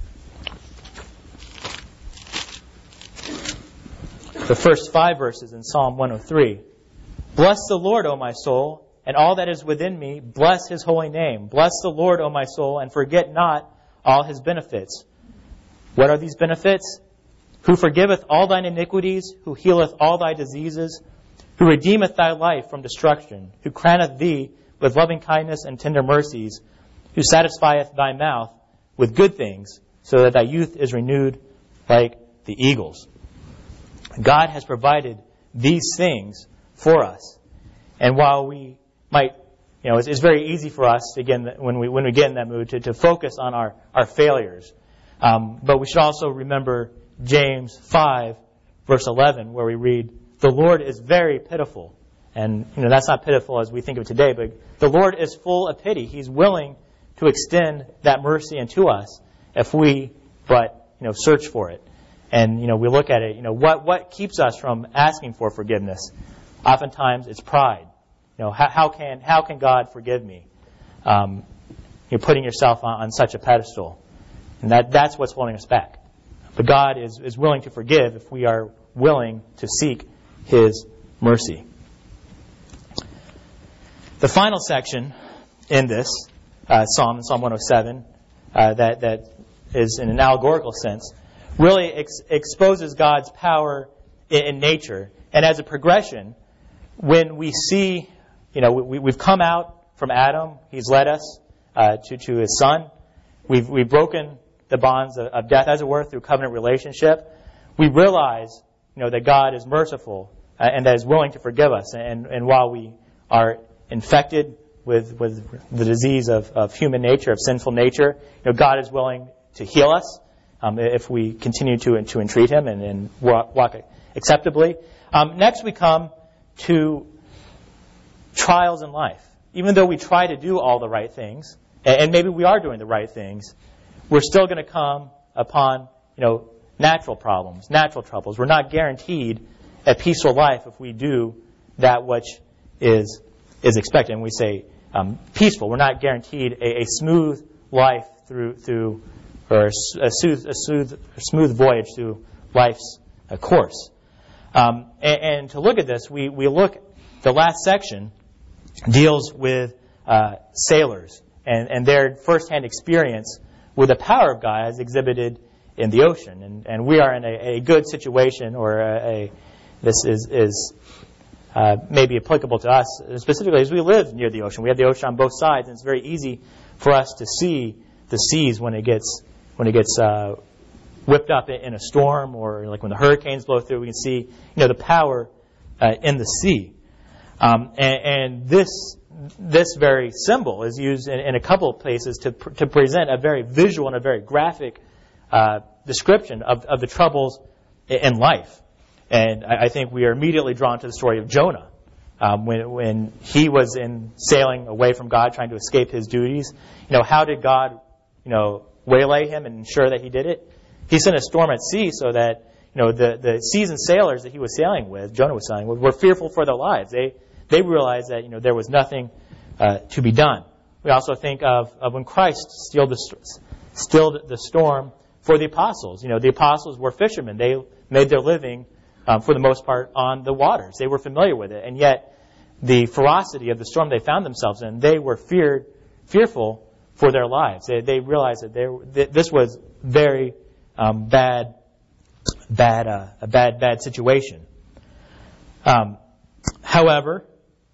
The first 5 verses in Psalm 103. "Bless the Lord, O my soul, and all that is within me, bless His holy name. Bless the Lord, O my soul, and forget not all His benefits." What are these benefits? "Who forgiveth all thine iniquities, who healeth all thy diseases, who redeemeth thy life from destruction, who crowneth thee with loving kindness and tender mercies, who satisfieth thy mouth with good things, so that thy youth is renewed like the eagles." God has provided these things for us. And while we might, it's very easy for us, again, when we get in that mood, to focus on our failures. But we should also remember James 5, verse 11, where we read, "The Lord is very pitiful." And that's not pitiful as we think of it today, but the Lord is full of pity. He's willing to extend that mercy unto us if we but search for it. And we look at it. What keeps us from asking for forgiveness? Oftentimes it's pride. How can God forgive me? You're putting yourself on such a pedestal, and that's what's holding us back. But God is willing to forgive if we are willing to seek His mercy. The final section in this Psalm 107, that is in an allegorical sense, really exposes God's power in nature. And as a progression, when we see, we've come out from Adam, he's led us to his Son. We've broken the bonds of death, as it were, through covenant relationship. We realize, that God is merciful and that is willing to forgive us. And while we are infected with the disease of human nature, of sinful nature, God is willing to heal us if we continue to entreat Him and walk acceptably. Next, we come to trials in life. Even though we try to do all the right things, and maybe we are doing the right things, we're still going to come upon, natural problems, natural troubles. We're not guaranteed a peaceful life if we do that which is expected. And we say peaceful. We're not guaranteed a smooth life through or a smooth voyage through life's course. And to look at this, we look. The last section deals with sailors and their firsthand experience with the power of God as exhibited in the ocean. And we are in a good situation, or this is maybe applicable to us, specifically as we live near the ocean. We have the ocean on both sides, and it's very easy for us to see the seas when it gets whipped up in a storm, or like when the hurricanes blow through. We can see the power in the sea. And this very symbol is used in a couple of places to present a very visual and a very graphic description of the troubles in life. And I think we are immediately drawn to the story of Jonah. When he was sailing away from God, trying to escape his duties, how did God, waylay him and ensure that he did it? He sent a storm at sea so that, the seasoned sailors that he was sailing with, Jonah was sailing with, were fearful for their lives. They realized that, there was nothing to be done. We also think of when Christ stilled the storm for the apostles. The apostles were fishermen. They made their living, for the most part, on the waters. They were familiar with it. And yet, the ferocity of the storm they found themselves in, they were fearful for their lives. They realized that this was very bad situation. However,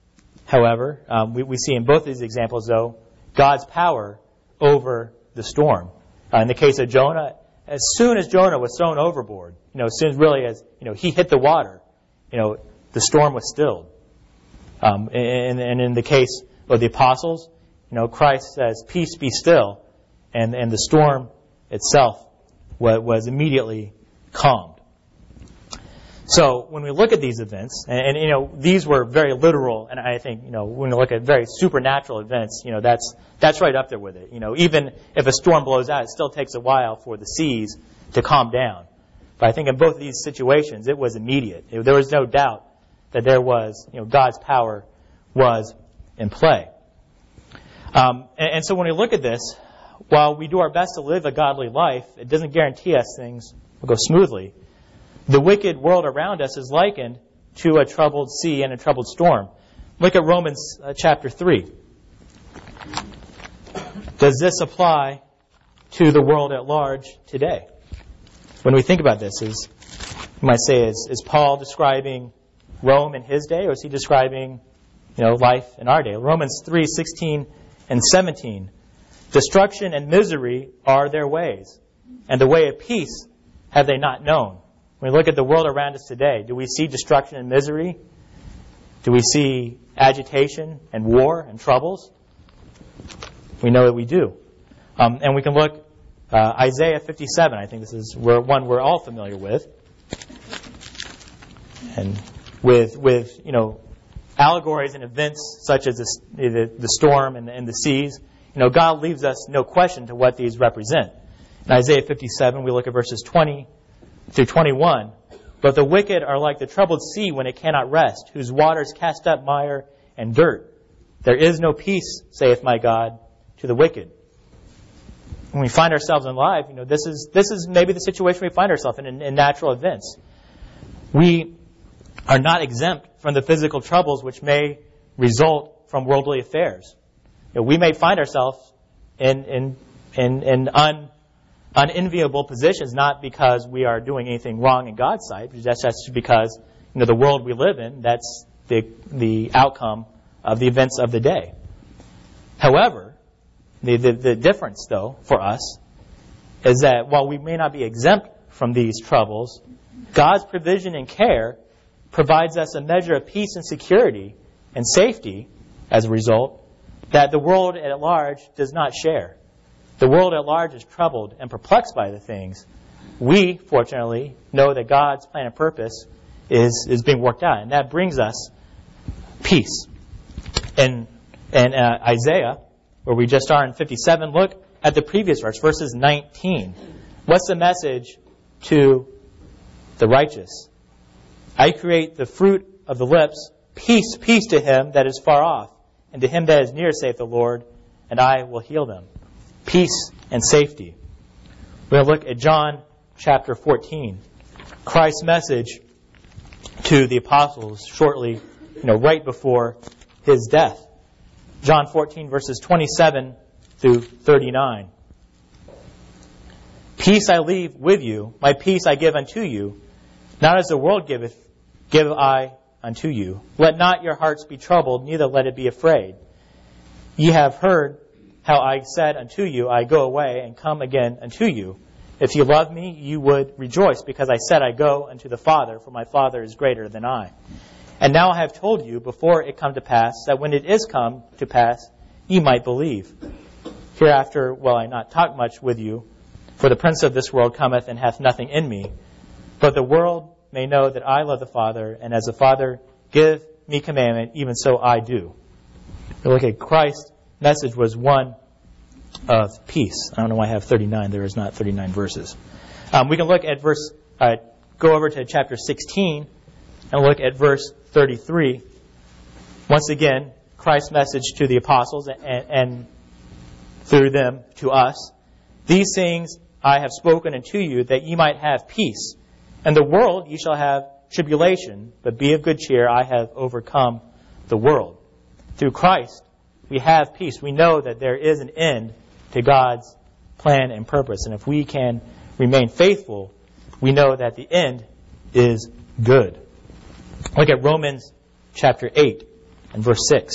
we see in both these examples, though, God's power over the storm. In the case of Jonah, as soon as Jonah was thrown overboard, as soon as he hit the water, the storm was stilled. And in the case of the apostles, Christ says, "Peace, be still," and the storm itself was immediately calmed. So when we look at these events, and these were very literal, and I think when we look at very supernatural events, that's right up there with it. Even if a storm blows out, it still takes a while for the seas to calm down. But I think in both of these situations, it was immediate. There was no doubt that there was, God's power was in play. And so when we look at this, while we do our best to live a godly life, it doesn't guarantee us things will go smoothly. The wicked world around us is likened to a troubled sea and a troubled storm. Look at Romans chapter 3. Does this apply to the world at large today? When we think about this, you might say, is Paul describing Rome in his day, or is he describing life in our day? Romans 3:16 and 17. Destruction and misery are their ways, and the way of peace have they not known. When we look at the world around us today, do we see destruction and misery? Do we see agitation and war and troubles? We know that we do. And we can look Isaiah 57. I think this is one we're all familiar with. And with allegories and events such as the storm and the seas, God leaves us no question to what these represent. In Isaiah 57, we look at verses 20 through 21. But the wicked are like the troubled sea when it cannot rest, whose waters cast up mire and dirt. There is no peace, saith my God, to the wicked. When we find ourselves in life, this is maybe the situation we find ourselves in natural events. We are not exempt from the physical troubles which may result from worldly affairs. We may find ourselves in unenviable positions, not because we are doing anything wrong in God's sight, but that's just because the world we live in, that's the outcome of the events of the day. However, the difference, though, for us is that while we may not be exempt from these troubles, God's provision and care provides us a measure of peace and security and safety as a result that the world at large does not share. The world at large is troubled and perplexed by the things. We, fortunately, know that God's plan and purpose is being worked out, and that brings us peace. In Isaiah, where we just are in 57, look at the previous verse, verses 19. What's the message to the righteous? I create the fruit of the lips, peace, peace to him that is far off, and to him that is near, saith the Lord, and I will heal them. Peace and safety. We're going to look at John chapter 14. Christ's message to the apostles shortly, right before his death. John 14, verses 27 through 39. Peace I leave with you, my peace I give unto you. Not as the world giveth, give I unto you. Let not your hearts be troubled, neither let it be afraid. Ye have heard how I said unto you, I go away and come again unto you. If you love me, you would rejoice, because I said I go unto the Father, for my Father is greater than I. And now I have told you before it come to pass, that when it is come to pass, ye might believe. Hereafter will I not talk much with you, for the prince of this world cometh and hath nothing in me. But the world may know that I love the Father, and as the Father giveth me commandment, even so I do. We look at Christ's message was one of peace. I don't know why I have 39. There is not 39 verses. We can look at go over to chapter 16 and look at verse 33. Once again, Christ's message to the apostles and through them to us. These things I have spoken unto you, that ye might have peace. In the world ye shall have tribulation, but be of good cheer, I have overcome the world. Through Christ we have peace. We know that there is an end to God's plan and purpose. And if we can remain faithful, we know that the end is good. Look at Romans chapter 8 and verse 6.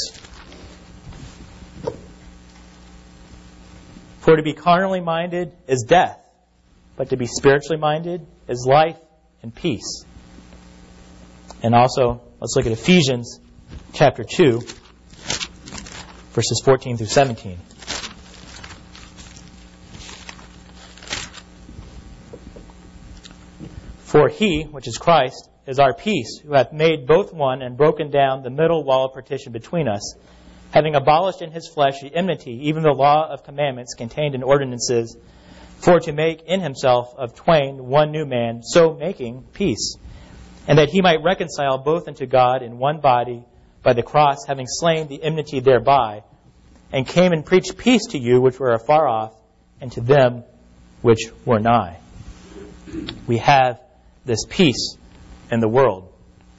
For to be carnally minded is death, but to be spiritually minded is life and peace. And also, let's look at Ephesians chapter 2, verses 14 through 17. For he, which is Christ, is our peace, who hath made both one and broken down the middle wall of partition between us, having abolished in his flesh the enmity, even the law of commandments contained in ordinances, for to make in himself of twain one new man, so making peace, and that he might reconcile both unto God in one body by the cross, having slain the enmity thereby, and came and preached peace to you which were afar off, and to them which were nigh. We have this peace in the world.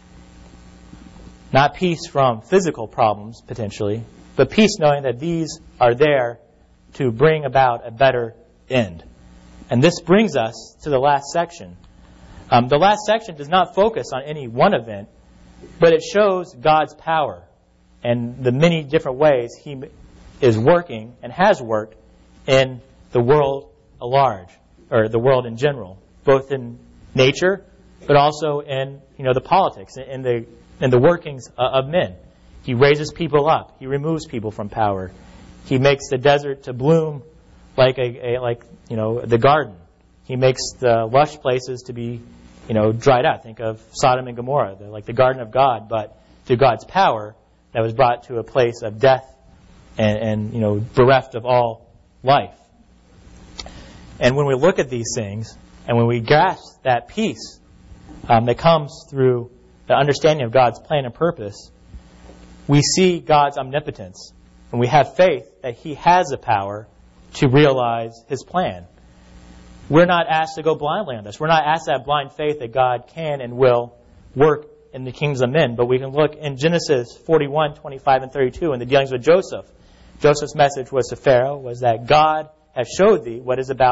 Not peace from physical problems, potentially, but peace knowing that these are there to bring about a better end. And this brings us to the last section. The last section does not focus on any one event, but it shows God's power and the many different ways He is working and has worked in the world at large, or the world in general, both in nature, but also in the politics, in the workings of men. He raises people up. He removes people from power. He makes the desert to bloom like the garden. He makes the lush places to be dried out. Think of Sodom and Gomorrah, like the garden of God, but through God's power that was brought to a place of death and bereft of all life. And when we look at these things, and when we grasp that peace that comes through the understanding of God's plan and purpose, we see God's omnipotence, and we have faith that He has the power to realize His plan. We're not asked to go blindly on this. We're not asked to have blind faith that God can and will work in the kingdoms of men. But we can look in Genesis 41, 25, and 32 in the dealings with Joseph. Joseph's message was to Pharaoh was that God has showed thee what is about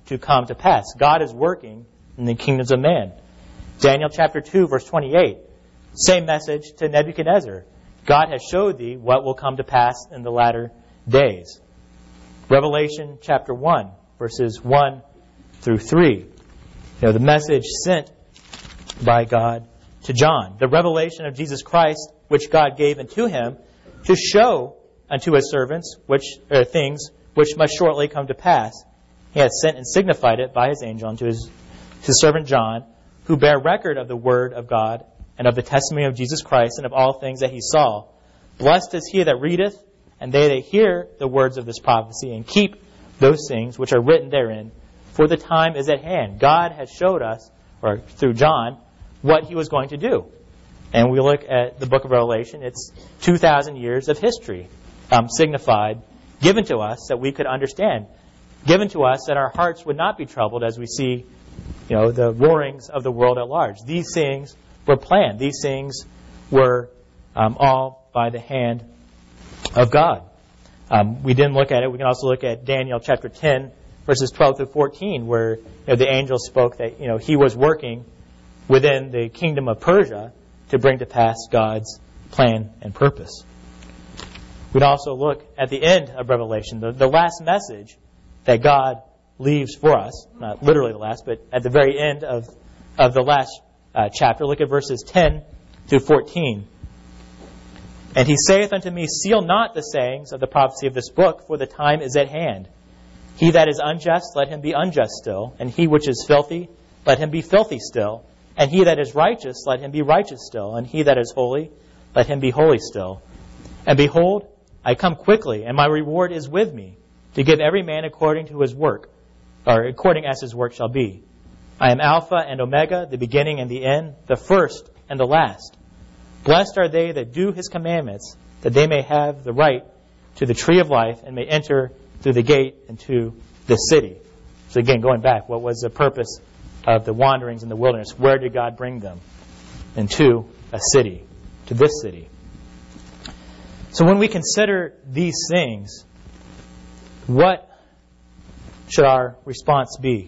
to come to pass. God is working in the kingdoms of man. Daniel chapter 2, verse 28. Same message to Nebuchadnezzar. God has showed thee what will come to pass in the latter days. Revelation chapter 1, verses 1 through 3. The message sent by God to John. The revelation of Jesus Christ, which God gave unto him, to show unto his servants things which must shortly come to pass. He hath sent and signified it by his angel unto his servant John, who bear record of the word of God and of the testimony of Jesus Christ and of all things that he saw. Blessed is he that readeth, and they that hear the words of this prophecy, and keep those things which are written therein, for the time is at hand. God has showed us, or through John, what he was going to do. And we look at the book of Revelation, it's 2,000 years of history signified, given to us that we could understand, given to us that our hearts would not be troubled as we see the roarings of the world at large. These things were planned. These things were all by the hand of God. We didn't look at it. We can also look at Daniel chapter 10, verses 12 through 14, where the angel spoke that he was working within the kingdom of Persia to bring to pass God's plan and purpose. We'd also look at the end of Revelation, the last message that God leaves for us, not literally the last, but at the very end of the last chapter. Look at verses 10 through 14. And he saith unto me, seal not the sayings of the prophecy of this book, for the time is at hand. He that is unjust, let him be unjust still, and he which is filthy, let him be filthy still, and he that is righteous, let him be righteous still, and he that is holy, let him be holy still. And behold, I come quickly, and my reward is with me, to give every man according to his work, or according as his work shall be. I am Alpha and Omega, the beginning and the end, the first and the last. Blessed are they that do his commandments, that they may have the right to the tree of life, and may enter through the gate into the city. So again, going back, what was the purpose of the wanderings in the wilderness? Where did God bring them? Into a city, to this city. So when we consider these things, what should our response be?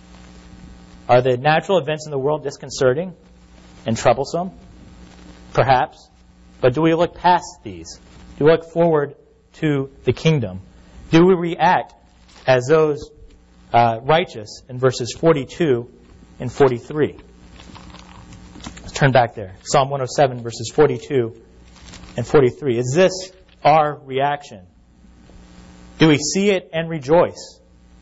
Are the natural events in the world disconcerting and troublesome? Perhaps. But do we look past these? Do we look forward to the kingdom? Do we react as those righteous in verses 42 and 43? Let's turn back there. Psalm 107, verses 42 and 43. Is this our reaction? Do we see it and rejoice?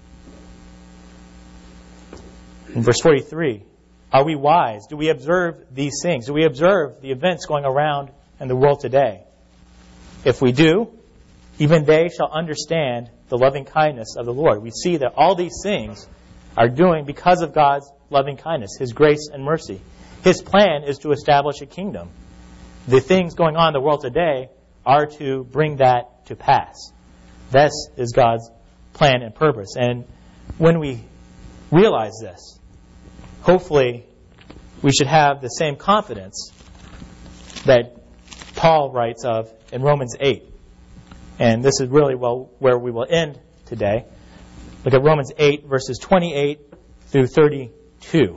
In verse 43, are we wise? Do we observe these things? Do we observe the events going around in the world today? If we do, even they shall understand the loving kindness of the Lord. We see that all these things are doing because of God's loving kindness, His grace and mercy. His plan is to establish a kingdom. The things going on in the world today are to bring that to pass. This is God's plan and purpose. And when we realize this, hopefully we should have the same confidence that Paul writes of in Romans 8. And this is really where we will end today. Look at Romans 8, verses 28 through 32.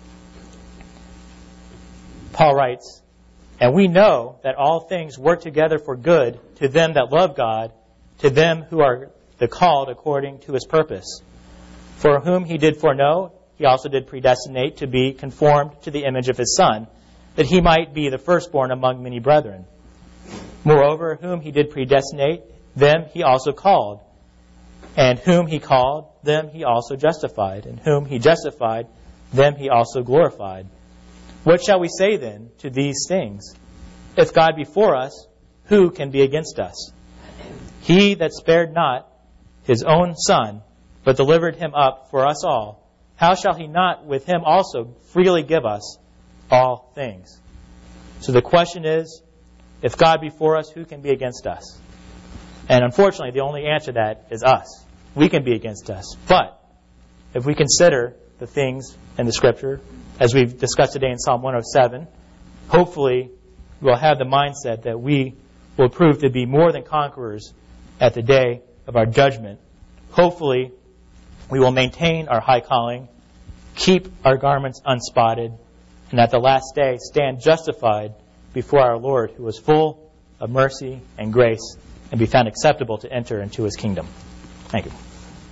Paul writes, and we know that all things work together for good to them that love God, to them who are the called according to His purpose. For whom He did foreknow, He also did predestinate to be conformed to the image of His Son, that He might be the firstborn among many brethren. Moreover, whom He did predestinate, them He also called. And whom He called, them He also justified. And whom He justified, them He also glorified. What shall we say then to these things? If God be for us, who can be against us? He that spared not His own Son, but delivered Him up for us all, how shall He not with Him also freely give us all things? So the question is, if God be for us, who can be against us? And unfortunately, the only answer to that is us. We can be against us. But if we consider the things in the Scripture, as we've discussed today in Psalm 107, hopefully we'll have the mindset that we will prove to be more than conquerors at the day of our judgment. Hopefully we will maintain our high calling, keep our garments unspotted, and at the last day stand justified before our Lord, who is full of mercy and grace, and be found acceptable to enter into His kingdom. Thank you.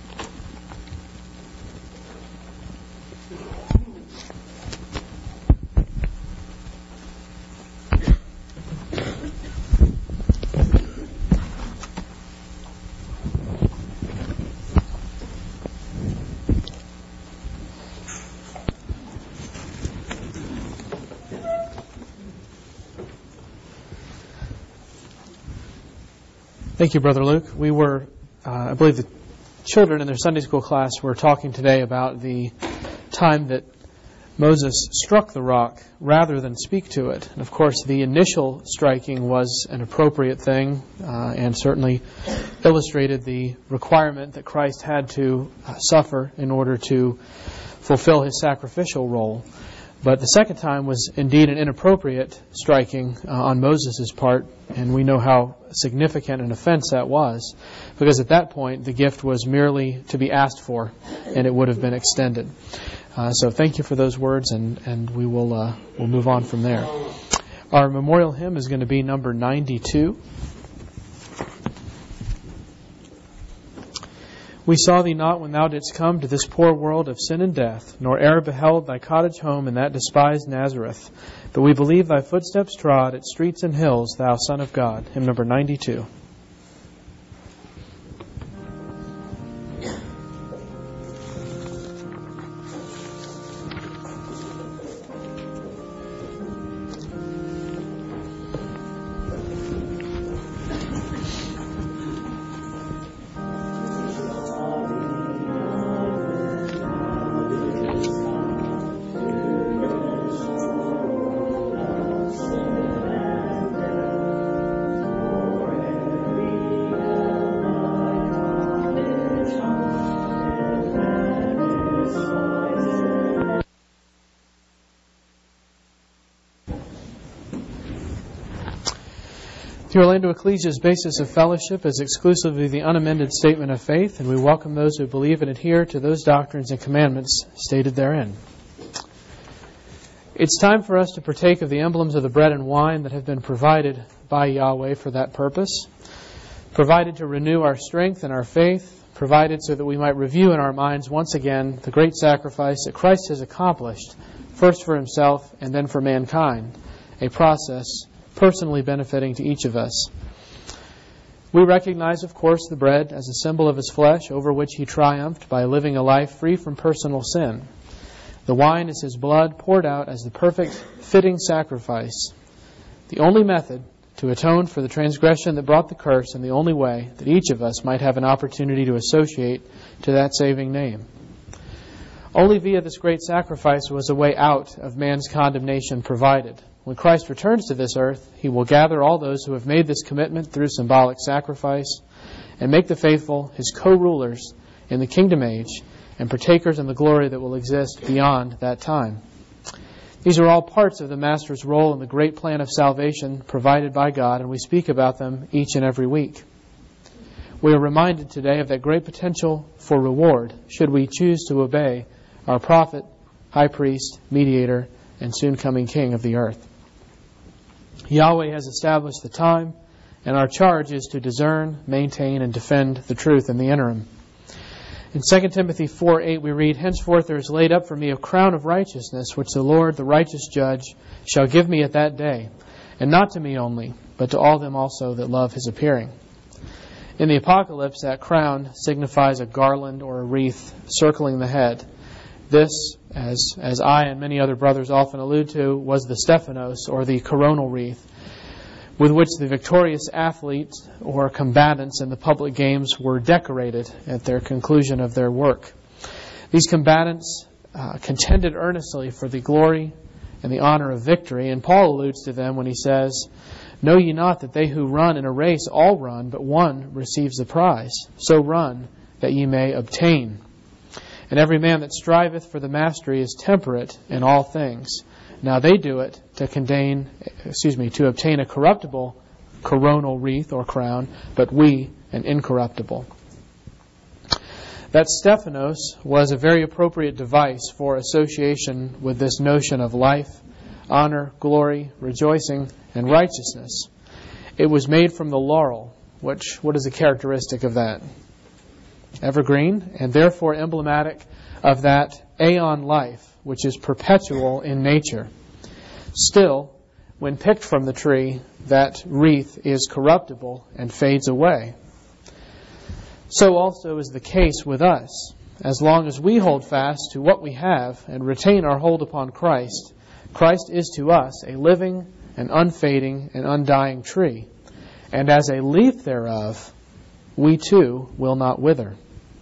Thank you, Brother Luke. We were, I believe the children in their Sunday school class were talking today about the time that Moses struck the rock rather than speak to it. And of course, the initial striking was an appropriate thing and certainly illustrated the requirement that Christ had to suffer in order to fulfill His sacrificial role. But the second time was indeed an inappropriate striking on Moses' part, and we know how significant an offense that was, because at that point the gift was merely to be asked for, and it would have been extended. So thank you for those words, and we'll move on from there. Our memorial hymn is going to be number 92. We saw thee not when thou didst come to this poor world of sin and death, nor e'er beheld thy cottage home in that despised Nazareth. But we believe thy footsteps trod its streets and hills, thou Son of God. Hymn number 92. The Orlando Ecclesia's basis of fellowship is exclusively the unamended statement of faith, and we welcome those who believe and adhere to those doctrines and commandments stated therein. It's time for us to partake of the emblems of the bread and wine that have been provided by Yahweh for that purpose, provided to renew our strength and our faith, provided so that we might review in our minds once again the great sacrifice that Christ has accomplished, first for Himself and then for mankind, a process personally benefiting to each of us. We recognize, of course, the bread as a symbol of His flesh over which He triumphed by living a life free from personal sin. The wine is His blood poured out as the perfect, fitting sacrifice, the only method to atone for the transgression that brought the curse, and the only way that each of us might have an opportunity to associate to that saving name. Only via this great sacrifice was a way out of man's condemnation provided. When Christ returns to this earth, He will gather all those who have made this commitment through symbolic sacrifice and make the faithful His co-rulers in the kingdom age and partakers in the glory that will exist beyond that time. These are all parts of the Master's role in the great plan of salvation provided by God, and we speak about them each and every week. We are reminded today of that great potential for reward should we choose to obey our prophet, high priest, mediator, and soon-coming King of the earth. Yahweh has established the time, and our charge is to discern, maintain, and defend the truth in the interim. In 2 Timothy 4:8 we read, "Henceforth there is laid up for me a crown of righteousness, which the Lord, the righteous judge, shall give me at that day, and not to me only, but to all them also that love His appearing." In the Apocalypse, that crown signifies a garland or a wreath circling the head. This, as I and many other brothers often allude to, was the Stephanos, or the coronal wreath, with which the victorious athletes or combatants in the public games were decorated at their conclusion of their work. These combatants contended earnestly for the glory and the honor of victory, and Paul alludes to them when he says, "Know ye not that they who run in a race all run, but one receives the prize? So run, that ye may obtain. And every man that striveth for the mastery is temperate in all things. Now they do it to obtain a corruptible coronal wreath or crown, but we an incorruptible." That Stephanos was a very appropriate device for association with this notion of life, honor, glory, rejoicing, and righteousness. It was made from the laurel, what is a characteristic of that? Evergreen, and therefore emblematic of that aeon life, which is perpetual in nature. Still, when picked from the tree, that wreath is corruptible and fades away. So also is the case with us. As long as we hold fast to what we have and retain our hold upon Christ, Christ is to us a living and unfading and undying tree. And as a leaf thereof, we too will not wither.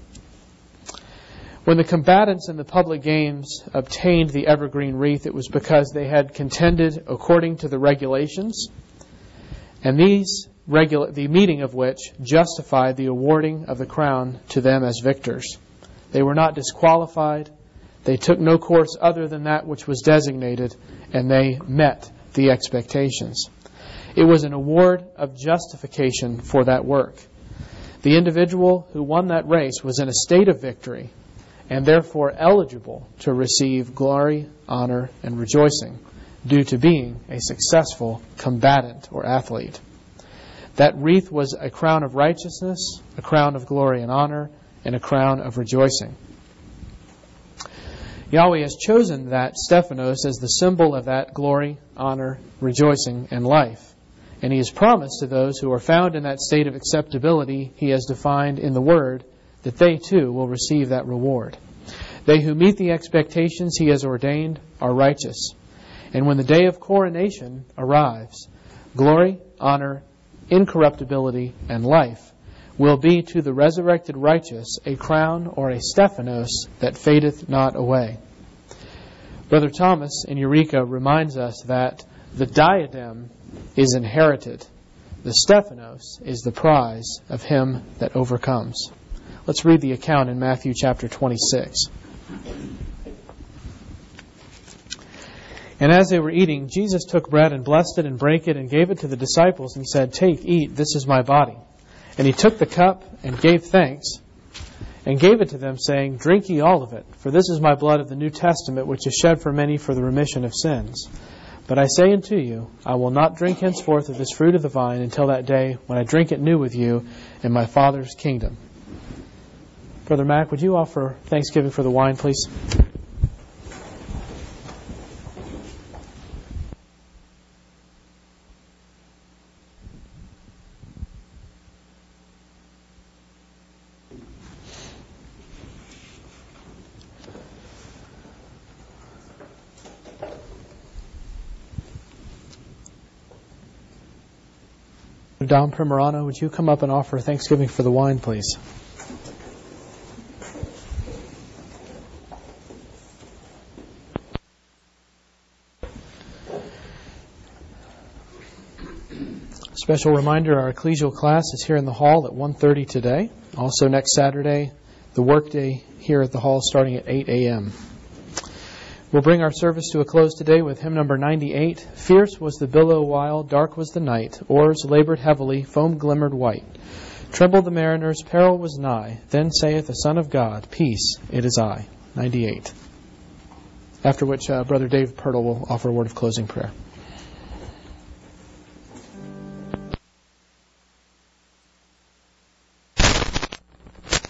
When the combatants in the public games obtained the evergreen wreath, it was because they had contended according to the regulations, and the meeting of which justified the awarding of the crown to them as victors. They were not disqualified. They took no course other than that which was designated, and they met the expectations. It was an award of justification for that work. The individual who won that race was in a state of victory, and therefore eligible to receive glory, honor, and rejoicing due to being a successful combatant or athlete. That wreath was a crown of righteousness, a crown of glory and honor, and a crown of rejoicing. Yahweh has chosen that Stephanos as the symbol of that glory, honor, rejoicing, and life. And He has promised to those who are found in that state of acceptability He has defined in the Word that they too will receive that reward. They who meet the expectations He has ordained are righteous. And when the day of coronation arrives, glory, honor, incorruptibility, and life will be to the resurrected righteous a crown or a Stephanos that fadeth not away. Brother Thomas in Eureka reminds us that the diadem is inherited. The Stephanos is the prize of him that overcomes. Let's read the account in Matthew chapter 26. And as they were eating, Jesus took bread and blessed it and brake it and gave it to the disciples and said, "Take, eat, this is my body." And He took the cup and gave thanks and gave it to them, saying, "Drink ye all of it, for this is my blood of the New Testament, which is shed for many for the remission of sins. But I say unto you, I will not drink henceforth of this fruit of the vine until that day when I drink it new with you in my Father's kingdom." Brother Mac, would you offer thanksgiving for the wine, please? Dom Primerano, would you come up and offer thanksgiving for the wine, please? Special reminder, our ecclesial class is here in the hall at 1:30 today. Also next Saturday, the workday here at the hall starting at 8 a.m. We'll bring our service to a close today with hymn number 98. Fierce was the billow while, dark was the night. Oars labored heavily, foam glimmered white. Trembled the mariners, peril was nigh. Then saith the Son of God, Peace, it is I. 98. After which Brother Dave Pirtle will offer a word of closing prayer.